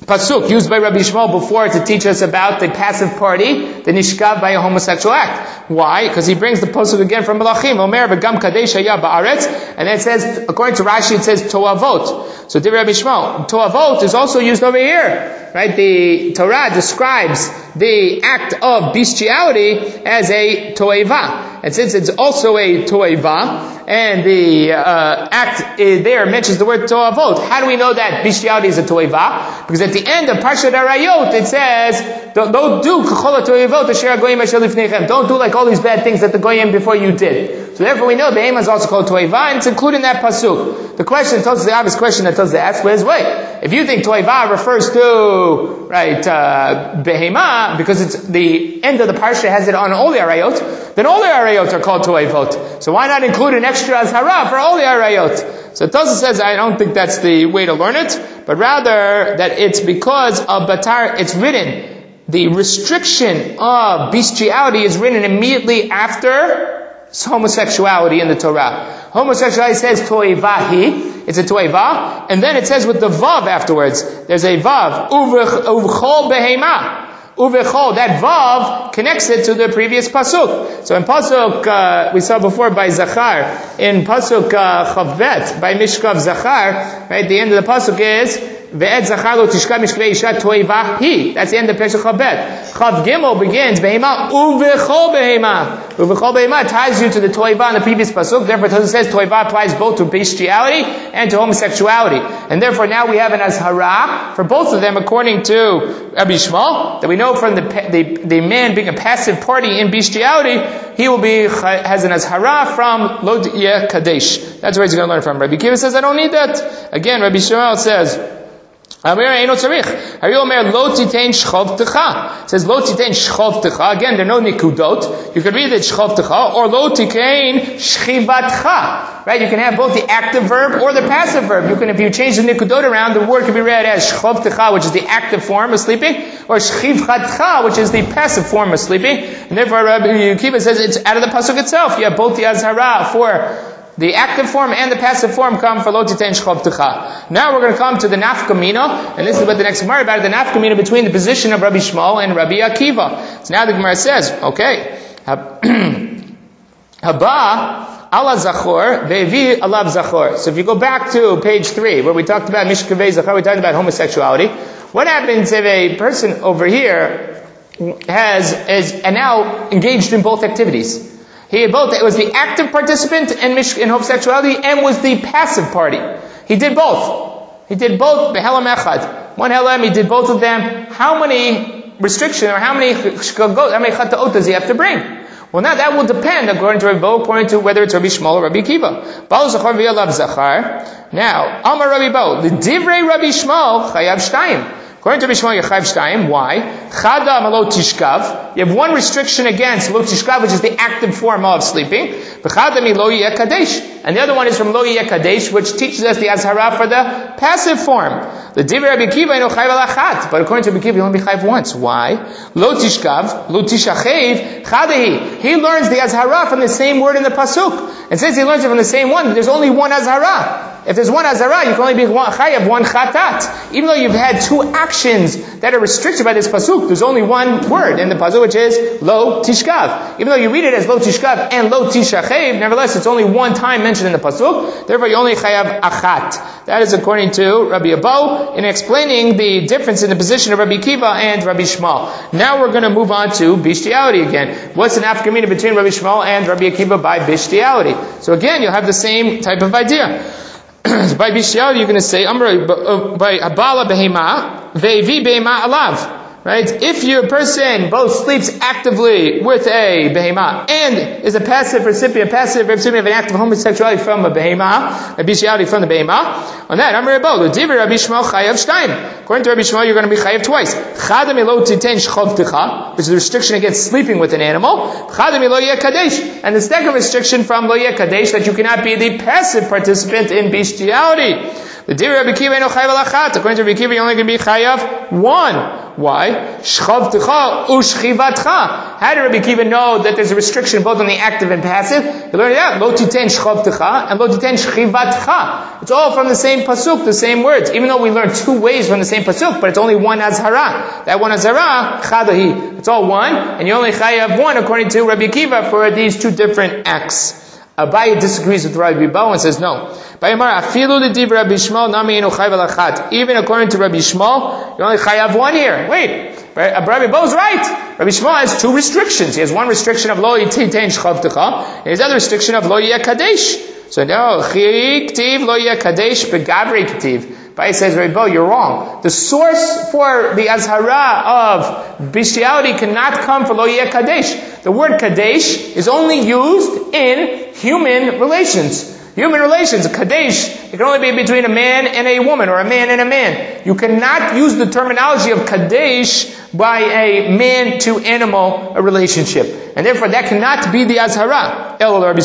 A: pasuk used by Rabbi Shmuel before to teach us about the passive party, the nishkav by a homosexual act. Why? Because he brings the pasuk again from Malachim, Omer begam kadesh haya ba'aretz, and then it says, according to Rashi, it says toavot. So, Divrei Rabbi Shmuel, toavot is also used over here, right? The Torah describes the act of bestiality as a toeva. And since it's also a toeva, and the uh, act uh, there mentions the word toavot, how do we know that bestiality is a toeva? Because at the end of Parshat Arayot, it says, don't, don't do kachol toevot asher hagoyim asher lifnechem. Don't do like all these bad things that the goyim before you did. So therefore we know behema is also called toeva, and it's included in that pasuk. The question, tells the obvious question that tells the ask is, wait, if you think toeva refers to, right, uh, behema, because it's the end of the parsha has it on all the arayot, then all the arayot are called toevot. So why not include an extra azhara for all the arayot? So Tosafos says, I don't think that's the way to learn it, but rather that it's because of batar, it's written, the restriction of bestiality is written immediately after homosexuality in the Torah. Homosexuality says toevahi, it's a toeva, and then it says with the vav afterwards, there's a vav, uvchol behema. Uvechol, that vav connects it to the previous pasuk. So in pasuk, uh, we saw before by Zachar, in pasuk uh, Chavbet, by Mishkav Zachar, right, the end of the pasuk is, Ve'et Zachar lo tishka mishkvei isha toevahi. That's the end of Pesach Chavbet. Chav Gimel begins, behema, uvechol behema. Uvechol behema ties you to the toeva in the previous pasuk. Therefore, it says toeva applies both to bestiality and to homosexuality. And therefore, now we have an azhara for both of them, according to Rabbi Shmuel, that we know from the, the, the man being a passive party in bestiality, he will be, has an azhara from Lo Yeh Kadesh. That's where he's going to learn from. Rabbi Kiva says, I don't need that. Again, Rabbi Shmuel says, it says lo titein shchovtecha. Again, there are no nikudot. You could read it shchovtecha or lo titein shchivatcha. Right? You can have both the active verb or the passive verb. You can, if you change the nikudot around, the word can be read as shchovtecha, which is the active form of sleeping, or shchivchatcha, which is the passive form of sleeping. And therefore, Rabbi Akiva says it's out of the pasuk itself. You have both the azhara for the active form and the passive form come for lo titein shchovtecha. Now we're going to come to the nafkamina, and this is what the next Gemara about, the nafkamina between the position of Rabbi Shmuel and Rabbi Akiva. So now the Gemara says, okay, haba ala zachor ve'evi alav zachor. So if you go back to page three, where we talked about mishkavei zachor, we talked about homosexuality. What happens if a person over here has is and now engaged in both activities? He both, it was the active participant in, in homosexuality and was the passive party. He did both. He did both, behelam echad. One helem, he did both of them. How many restriction or how many how many chataot does he have to bring? Well, now that will depend according to Rabbi Bo, according to whether it's Rabbi Shmuel or Rabbi Akiva. Baal zachar v'yalav zachar. Now, Amar Rabbi Bo, the divrei Rabbi Shmuel chayav shtayim. According to Rabbi Shmuel, Yechav Shtayim. Why? Chada malo tishkav. You have one restriction against lo tishkav, which is the active form of sleeping. V'chada mi lo yeh kadesh. And the other one is from lo yeh kadesh, which teaches us the azhara for the passive form. The divrei Rabbi Akiva eno chayv al achat. But according to Rabbi Akiva, you only be chayv once. Why? Lo tishkav, lo tishachev, chadahi. He learns the azhara from the same word in the pasuk. And since he learns it from the same one, there's only one azhara. If there's one azhara, you can only be one chayav, one chatat. Even though you've had two actions that are restricted by this pasuk, there's only one word in the pasuk, which is lo tishkav. Even though you read it as lo tishkav and lo tishachev, nevertheless, it's only one time mentioned in the pasuk. Therefore, you only chayav achat. That is according to Rabbi Abo in explaining the difference in the position of Rabbi Akiva and Rabbi Shmuel. Now we're going to move on to bestiality again. What's an afkamina between Rabbi Shmuel and Rabbi Akiva by bestiality? So again, you'll have the same type of idea. By bestiality, you're going to say, by abala behema, ve'evi behema alav. Right? If your person both sleeps actively with a behema and is a passive recipient, passive recipient of an act of homosexuality from a behema, a bestiality from the behema, on that, Amar Rabbi, Divrei Rabbi Shmuel chayav shtayim. According to Rabbi Shmuel, you're going to be chayav twice. Chada milo titein shchovtecha, which is a restriction against sleeping with an animal. Chada milo yeh kadesh, and the second restriction from lo yeh kadesh, that you cannot be the passive participant in bestiality. The Divrei Rabbi Akiva eno chayav al achat. According to Rabbi Akiva, you're only going to be chayav one. Why? Shchavtecha ushchivatcha. How did Rabbi Akiva know that there's a restriction both on the active and passive? He learned it out. Lo titen shchavtecha and lo titen shchivatcha. It's all from the same pasuk, the same words. Even though we learn two ways from the same pasuk, but it's only one azhara. That one azhara, chadahi. It's all one, and you only chayav one according to Rabbi Akiva for these two different acts. Abaye disagrees with Rabbi Bo and says no. Even according to Rabbi Shmuel, you only chayav one here. Wait, Rabbi Bo is right. Rabbi Shmuel has two restrictions. He has one restriction of lo yitein shchavtecha, and his other restriction of lo yeh kadesh. So no, chi ktiv lo yeh kadesh begavri ktiv. Abaye says, Rabbi Bo, you're wrong. The source for the azhara of bestiality cannot come from lo yeh kadesh. The word kadesh is only used in human relations. Human relations, kadesh, it can only be between a man and a woman, or a man and a man. You cannot use the terminology of kadesh by a man-to-animal relationship. And therefore, that cannot be the azhara. According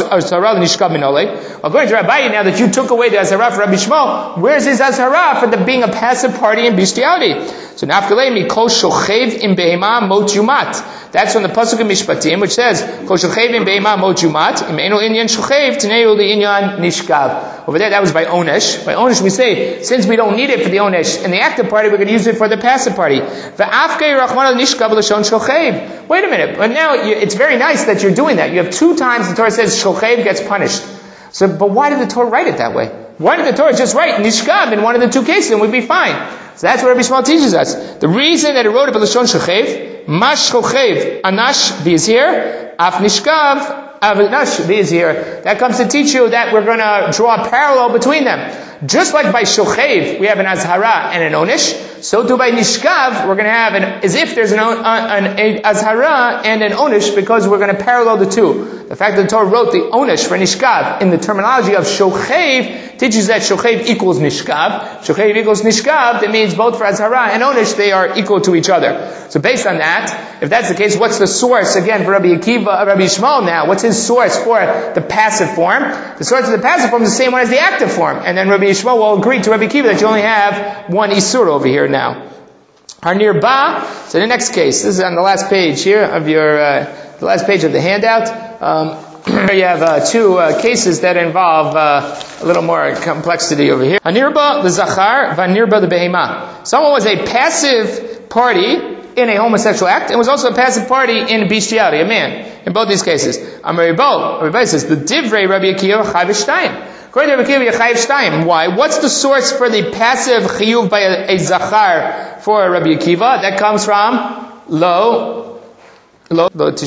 A: to Rabbi, now that you took away the azhara for Rabbi Shmuel, where's his azhara for the being a passive party in bestiality? So nafkalei mikol shochev im behema mot yumat. That's from the pasuk in Mishpatim, which says, "Kol shochev im behema mot yumat, im eno inyan shochev t'neu li'inyan nishkav." Over there, that was by onesh. By onesh, we say, since we don't need it for the onesh in the active party, we're going to use it for the passive party. V'afkei rachman nishkav l'shon shochev. Wait a minute, but now you, it's very nice that you're doing that. You have two times the Torah says shochev gets punished. So, but why did the Torah write it that way? Why did the Torah just write nishkav in one of the two cases and we'd be fine? So that's what Rabbi Shmuel teaches us. The reason that he wrote it b'lashon shochev, mash shochev anash bizir, af nishkav avnash bizir. That comes to teach you that we're going to draw a parallel between them. Just like by shochev we have an azhara and an onish, so too by nishkav we're going to have an, as if there's an, an, an azhara and an onish, because we're going to parallel the two. The fact that the Torah wrote the onish for nishkav in the terminology of shochev teaches that shochev equals nishkav. Shochev equals nishkav, that means both for azhara and onish they are equal to each other. So based on that, if that's the case, what's the source again for Rabbi Akiva, Rabbi Shmuel now? What's his source for the passive form? The source of the passive form is the same one as the active form. And then Rabbi Shmuel will agree to Rabbi Akiva that you only have one isur over here now. Our nearby, so the next case, this is on the last page here of your, uh, the last page of the handout. Um, Here you have uh, two uh, cases that involve uh, a little more complexity over here. Anirba the zachar, vanirba the behema. Someone was a passive party in a homosexual act and was also a passive party in bestiality, a man. In both these cases, Amaribo, everybody says the divrei Rabbi Akiva chayv shtayim. According to Rabbi Akiva, chayv shtayim. Why? What's the source for the passive chiyuv by a, a zachar for Rabbi Akiva? That comes from lo. Where is the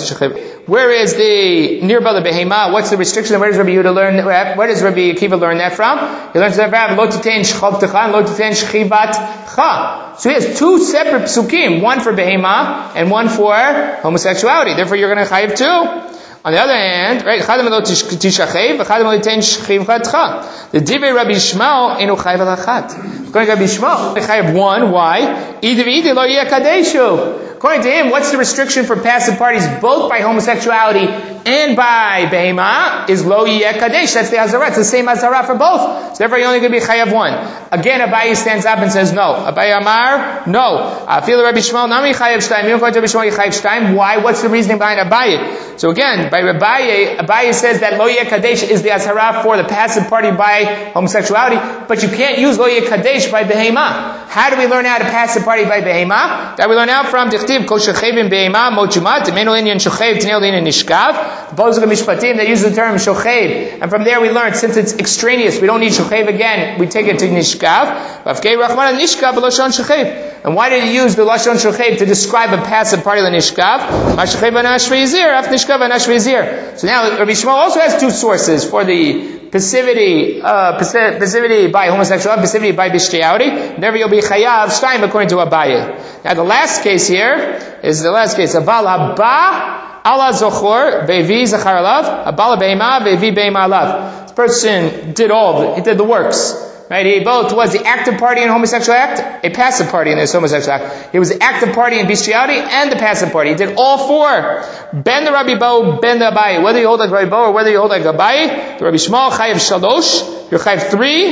A: nearby the behema? What's the restriction? Where does Rabbi Yehuda learn? Where does Rabbi Akiva learn that from? He learns that from lo titein shchavtecha and lo titein shchivatcha. So he has two separate psukim, one for behema and one for homosexuality. Therefore, you're going to chayiv two. On the other hand, right, chadam lo tishachev, chadam lo titein shchivatcha. The divrei Rabbi Shmuel enu chayiv alachat. According to Rabbi Shmuel, chayiv one. Why? Idiv idiv lo yeh kadeshu. According to him, what's the restriction for passive parties both by homosexuality and by behema is lo yeh kadesh. That's the azhara. It's the same azhara for both. So therefore, you're only going to be chayav one. Again, Abaye stands up and says no. Abaye Amar, no. I feel Rabbi Shmuel nami chayav shtayim. You according to Rabbi Shmuel, you chayav shtayim. Why? What's the reasoning behind Abaye? So again, by Abaye, Abaye says that lo yeh kadesh is the azhara for the passive party by homosexuality, but you can't use lo yeh kadesh by behema. How do we learn how to passive party by behema? That we learn out from Dichtiv Kol Shochevim Behema Mochumat Meno Inyan Shochev Tnei Inyan Nishkav. The Posuk of Mishpatim they use the term Shochev, and from there we learn since it's extraneous, we don't need Shochev again. We take it to Nishkav. Vavkei Rachman Nishkav Lashon Shochev. And why did he use the Lashon Shochev to describe a passive party like Nishkav? Mashochev Anash Veizir, Af Nishkav Anash Veizir. So now Rabbi Shmuel also has two sources for the passivity, uh, passivity by homosexuality, passivity by bestiality. Therefore, you'll be chayav shtayim according to Abaye. Now, the last case here is the last case. Aval haba ala zochor bevi zachar alav, abala beima bevi beima alav. This person did all, he did the works. Right? He both was the active party in homosexual act, a passive party in this homosexual act. He was the active party in bestiality and the passive party. He did all four. Ben the Rabbi Bo, ben the Abaye. Whether you hold like Rabbi Bo or whether you hold like Abaye, the Rabbi Shmuel chayav shalosh, you're chayav three.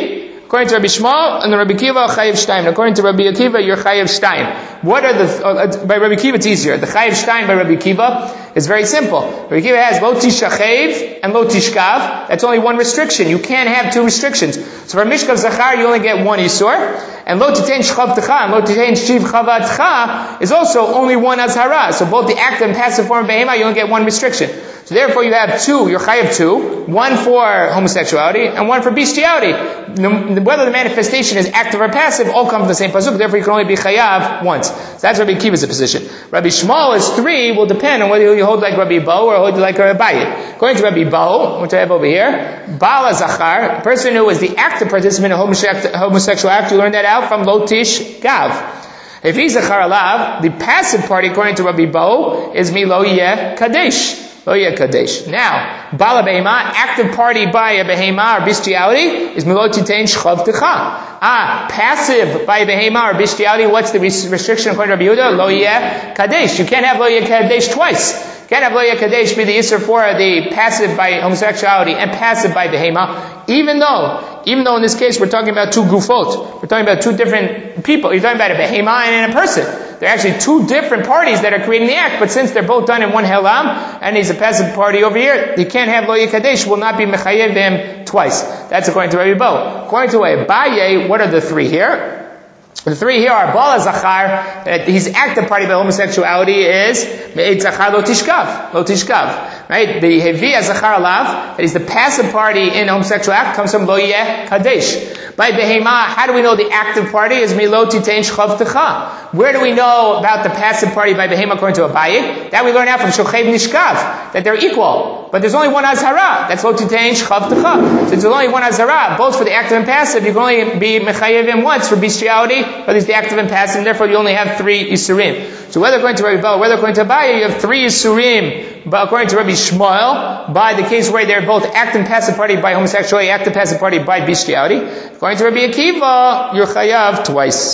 A: According to Rabbi Shmuel and Rabbi Akiva, chayiv shtayim. According to Rabbi Akiva, you're chayiv shtayim. What are the, uh, by Rabbi Akiva it's easier. The chayiv shtayim by Rabbi Akiva is very simple. Rabbi Akiva has lo tishachev and lo tishkav. That's only one restriction. You can't have two restrictions. So for mishkav zachar, you only get one isur. And lo titein shchavtecha and lo titein shiv chavatcha is also only one azhara. So both the active and passive form of behema, you only get one restriction. So therefore you have two, you're chayav two, one for homosexuality and one for bestiality. Whether the manifestation is active or passive, all come from the same pasuk, therefore you can only be chayav once. So that's Rabbi Akiva's position. Rabbi Shmuel is three, will depend on whether you hold like Rabbi Bo or hold like Rabbi Abaye. According to Rabbi Bo, which I have over here, Bala Zachar, a person who is the active participant in a homosexual act, you learn that out from Lotish Gav. If he's a Charalav, the passive party, according to Rabbi Bo, is Milo Yeh Kadesh. Lo Yeh Kadesh. Now, Bala Behema, active party by a Behema or bestiality, is Milo Titein Shchavtecha. Ah, passive by Behema or bestiality, what's the restriction according to Rabbi Yehuda? Lo Yeh Kadesh. You can't have Lo Yeh Kadesh twice. You can't have Lo Yeh Kadesh be the Yisr for the passive by homosexuality and passive by Behema, even though, even though in this case we're talking about two gufot. We're talking about two different people. You're talking about a Behema and a person. They're actually two different parties that are creating the act, but since they're both done in one helam, and he's a passive party over here, you can't have Lo Yeh Kadesh, will not be mechayev him twice. That's according to Rabbi Bo. According to Abaye, what are the three here? The three here are Bala Zachar, that his active party by homosexuality is Me'et Zachar Lo Tishkav. Lo Tishkav. Right? The Hevi Zachar Alav, that is the passive party in homosexual act, comes from Lo Yeh Kadesh. By Behema, how do we know the active party is Milo Titein Shchavtecha? Where do we know about the passive party by Behema according to Abaye? That we learn out from Shochev Nishkav, that they're equal. But there's only one Azhara. That's Lo Titein Shchavtecha. So there's only one Azhara. Both for the active and passive, you can only be Mechayevim once for bestiality, but it's the active and passive, and therefore you only have three Isurim. So whether according to Rabbi Bo, whether according to Abaye, you have three Isurim, but according to Rabbi Shmuel, by the case where they're both active and passive party by homosexuality, active passive party by bestiality. According to Rabbi Akiva, you're chayav twice.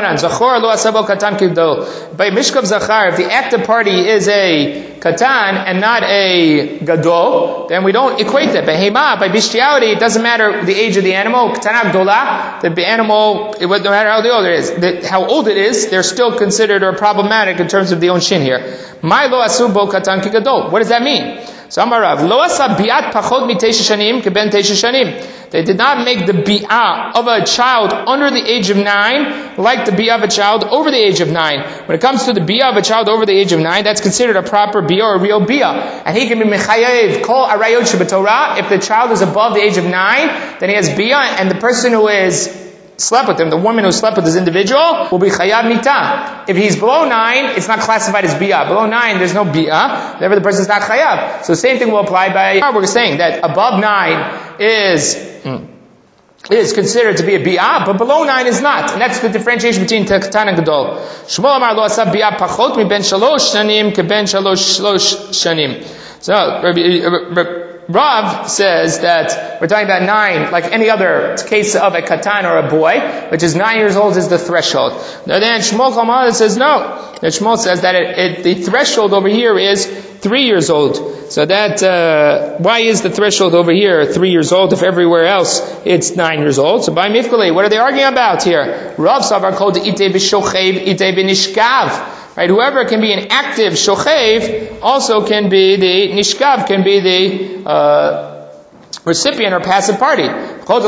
A: By Mishkav Zachar, if the active party is a katan and not a gadol, then we don't equate that. By Hema, by bestiality, it doesn't matter the age of the animal. Katana gdola, the animal, no matter how old it is, the, how old it is, they're still considered or problematic in terms of the onshin here. My lo asu bo katan ki gadol. What does that mean? So Amarav, lo asa bi'at pachot mi teisha shanim keben teisha shanim. They did not make the bi'ah of a child under the age of nine like the bi'ah of a child over the age of nine. When it comes to the bi'ah of a child over the age of nine, that's considered a proper bi'ah or a real bi'ah. And he can be mechayev kol arayot shebetorah. If the child is above the age of nine, then he has bi'ah, and the person who is slept with him, the woman who slept with this individual, will be chayav mita. If he's below nine, it's not classified as bi'ah. Below nine, there's no bi'ah. Therefore, the person is not chayav. So the same thing will apply by, we're saying that above nine is, is considered to be a bi'ah, but below nine is not. And that's the differentiation between katan and gadol. Shmuel amar lo asa bi'ah pachot mi ben shalosh shanim ke ben shalosh shlosh shanim. So, Rabbi, Rav says that we're talking about nine, like any other case of a katan or a boy, which is nine years old is the threshold. Now then Shmuel Kalmah says no. Then Shmuel says that it, it, the threshold over here is three years old. So that, uh, why is the threshold over here three years old if everywhere else it's nine years old? So by Mifkali, what are they arguing about here? Rav Savar called the ite b'shochev, ite b'nishkav. Right, whoever can be an active shochev also can be the nishkav, can be the uh, recipient or passive party. So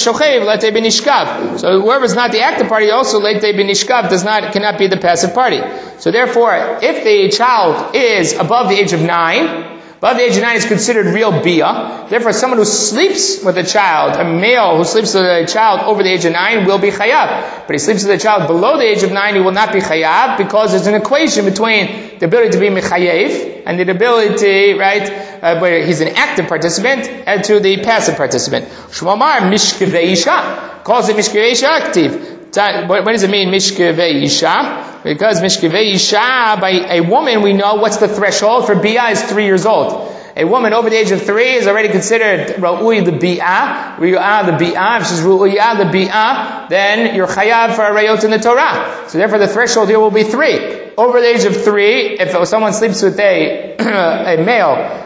A: whoever's not the active party, also lete b'nishkav does not cannot be the passive party. So therefore, if the child is above the age of nine, above the age of nine is considered real bia. Therefore, someone who sleeps with a child, a male who sleeps with a child over the age of nine, will be chayav. But he sleeps with a child below the age of nine, he will not be chayav, because there's an equation between the ability to be mechayev and the ability, right, uh, where he's an active participant, and to the passive participant. Shmamar mishkevei isha calls it mishkevei isha active. What does it mean, mishkevei isha? Because mishkevei isha, by a woman, we know what's the threshold for bi'ah is three years old. A woman over the age of three is already considered ra'ui the bi'ah, ra'u'ah the bi'ah. If she's ra'u'ah the bi'ah, then you're chayav for a rayot in the Torah. So therefore the threshold here will be three. Over the age of three, if someone sleeps with a, a male,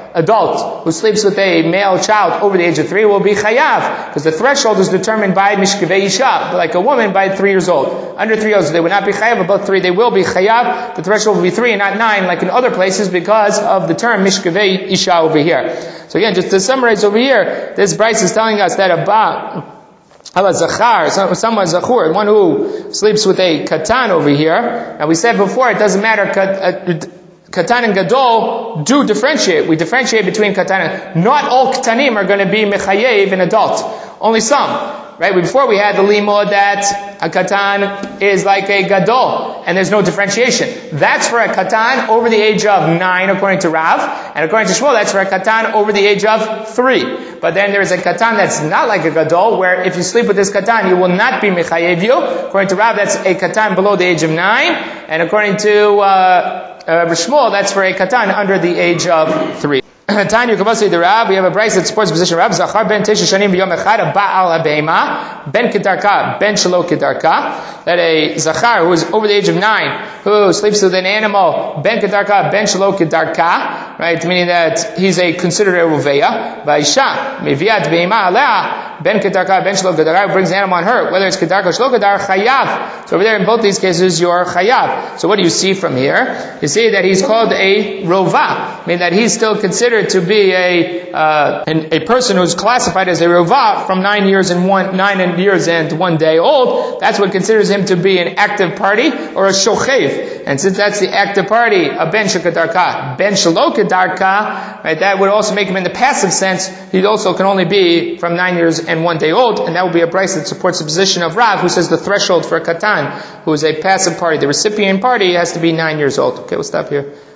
A: adult who sleeps with a male child over the age of three will be chayav, because the threshold is determined by mishkevei isha, like a woman by three years old. Under three years old, they would not be chayav. Above three, they will be chayav. The threshold will be three and not nine, like in other places, because of the term mishkevei isha over here. So again, just to summarize over here, this Bryce is telling us that about About Zachar, someone Zachur, one who sleeps with a Katan over here. Now we said before, it doesn't matter, Katan and Gadol do differentiate. We differentiate between Katan and, not all Katanim are going to be Mechayev an adult. Only some. Right? Before we had the limud that a Katan is like a Gadol, and there's no differentiation. That's for a Katan over the age of nine, according to Rav, and according to Shmuel, that's for a Katan over the age of three. But then there is a Katan that's not like a Gadol, where if you sleep with this Katan, you will not be Mechayev you. According to Rav, that's a Katan below the age of nine, and according to uh, uh, Shmuel, that's for a Katan under the age of three. Tanya Kavasi the Rab, we have a Bryce that supports the position Rab Zachar ben Tisha Shanim b'Yom Echad Ba'al Habeima ben Kedarka ben Shelo Kedarka, that a Zachar who is over the age of nine who sleeps with an animal ben Kedarka ben Shelo Kedarka, right, meaning that he's a considered a Ruveya. Va'isha Meviat Beima Alea ben Kedarka ben Shelo Kedarka, brings an animal on her, whether it's Kedarka or Shelo Kedar, Chayav. So over there in both these cases you're Chayav. So what do you see from here? You see that he's called a Rova, meaning that he's still considered to be a uh, an, a person who's classified as a Rova from nine years and one nine years and one day old. That's what considers him to be an active party or a shochev. And since that's the active party, a ben shekadarka, ben shalokadarka, right? That would also make him in the passive sense. He also can only be from nine years and one day old, and that would be a Bryce that supports the position of Rav, who says the threshold for a katan, who is a passive party, the recipient party, has to be nine years old. Okay, we'll stop here.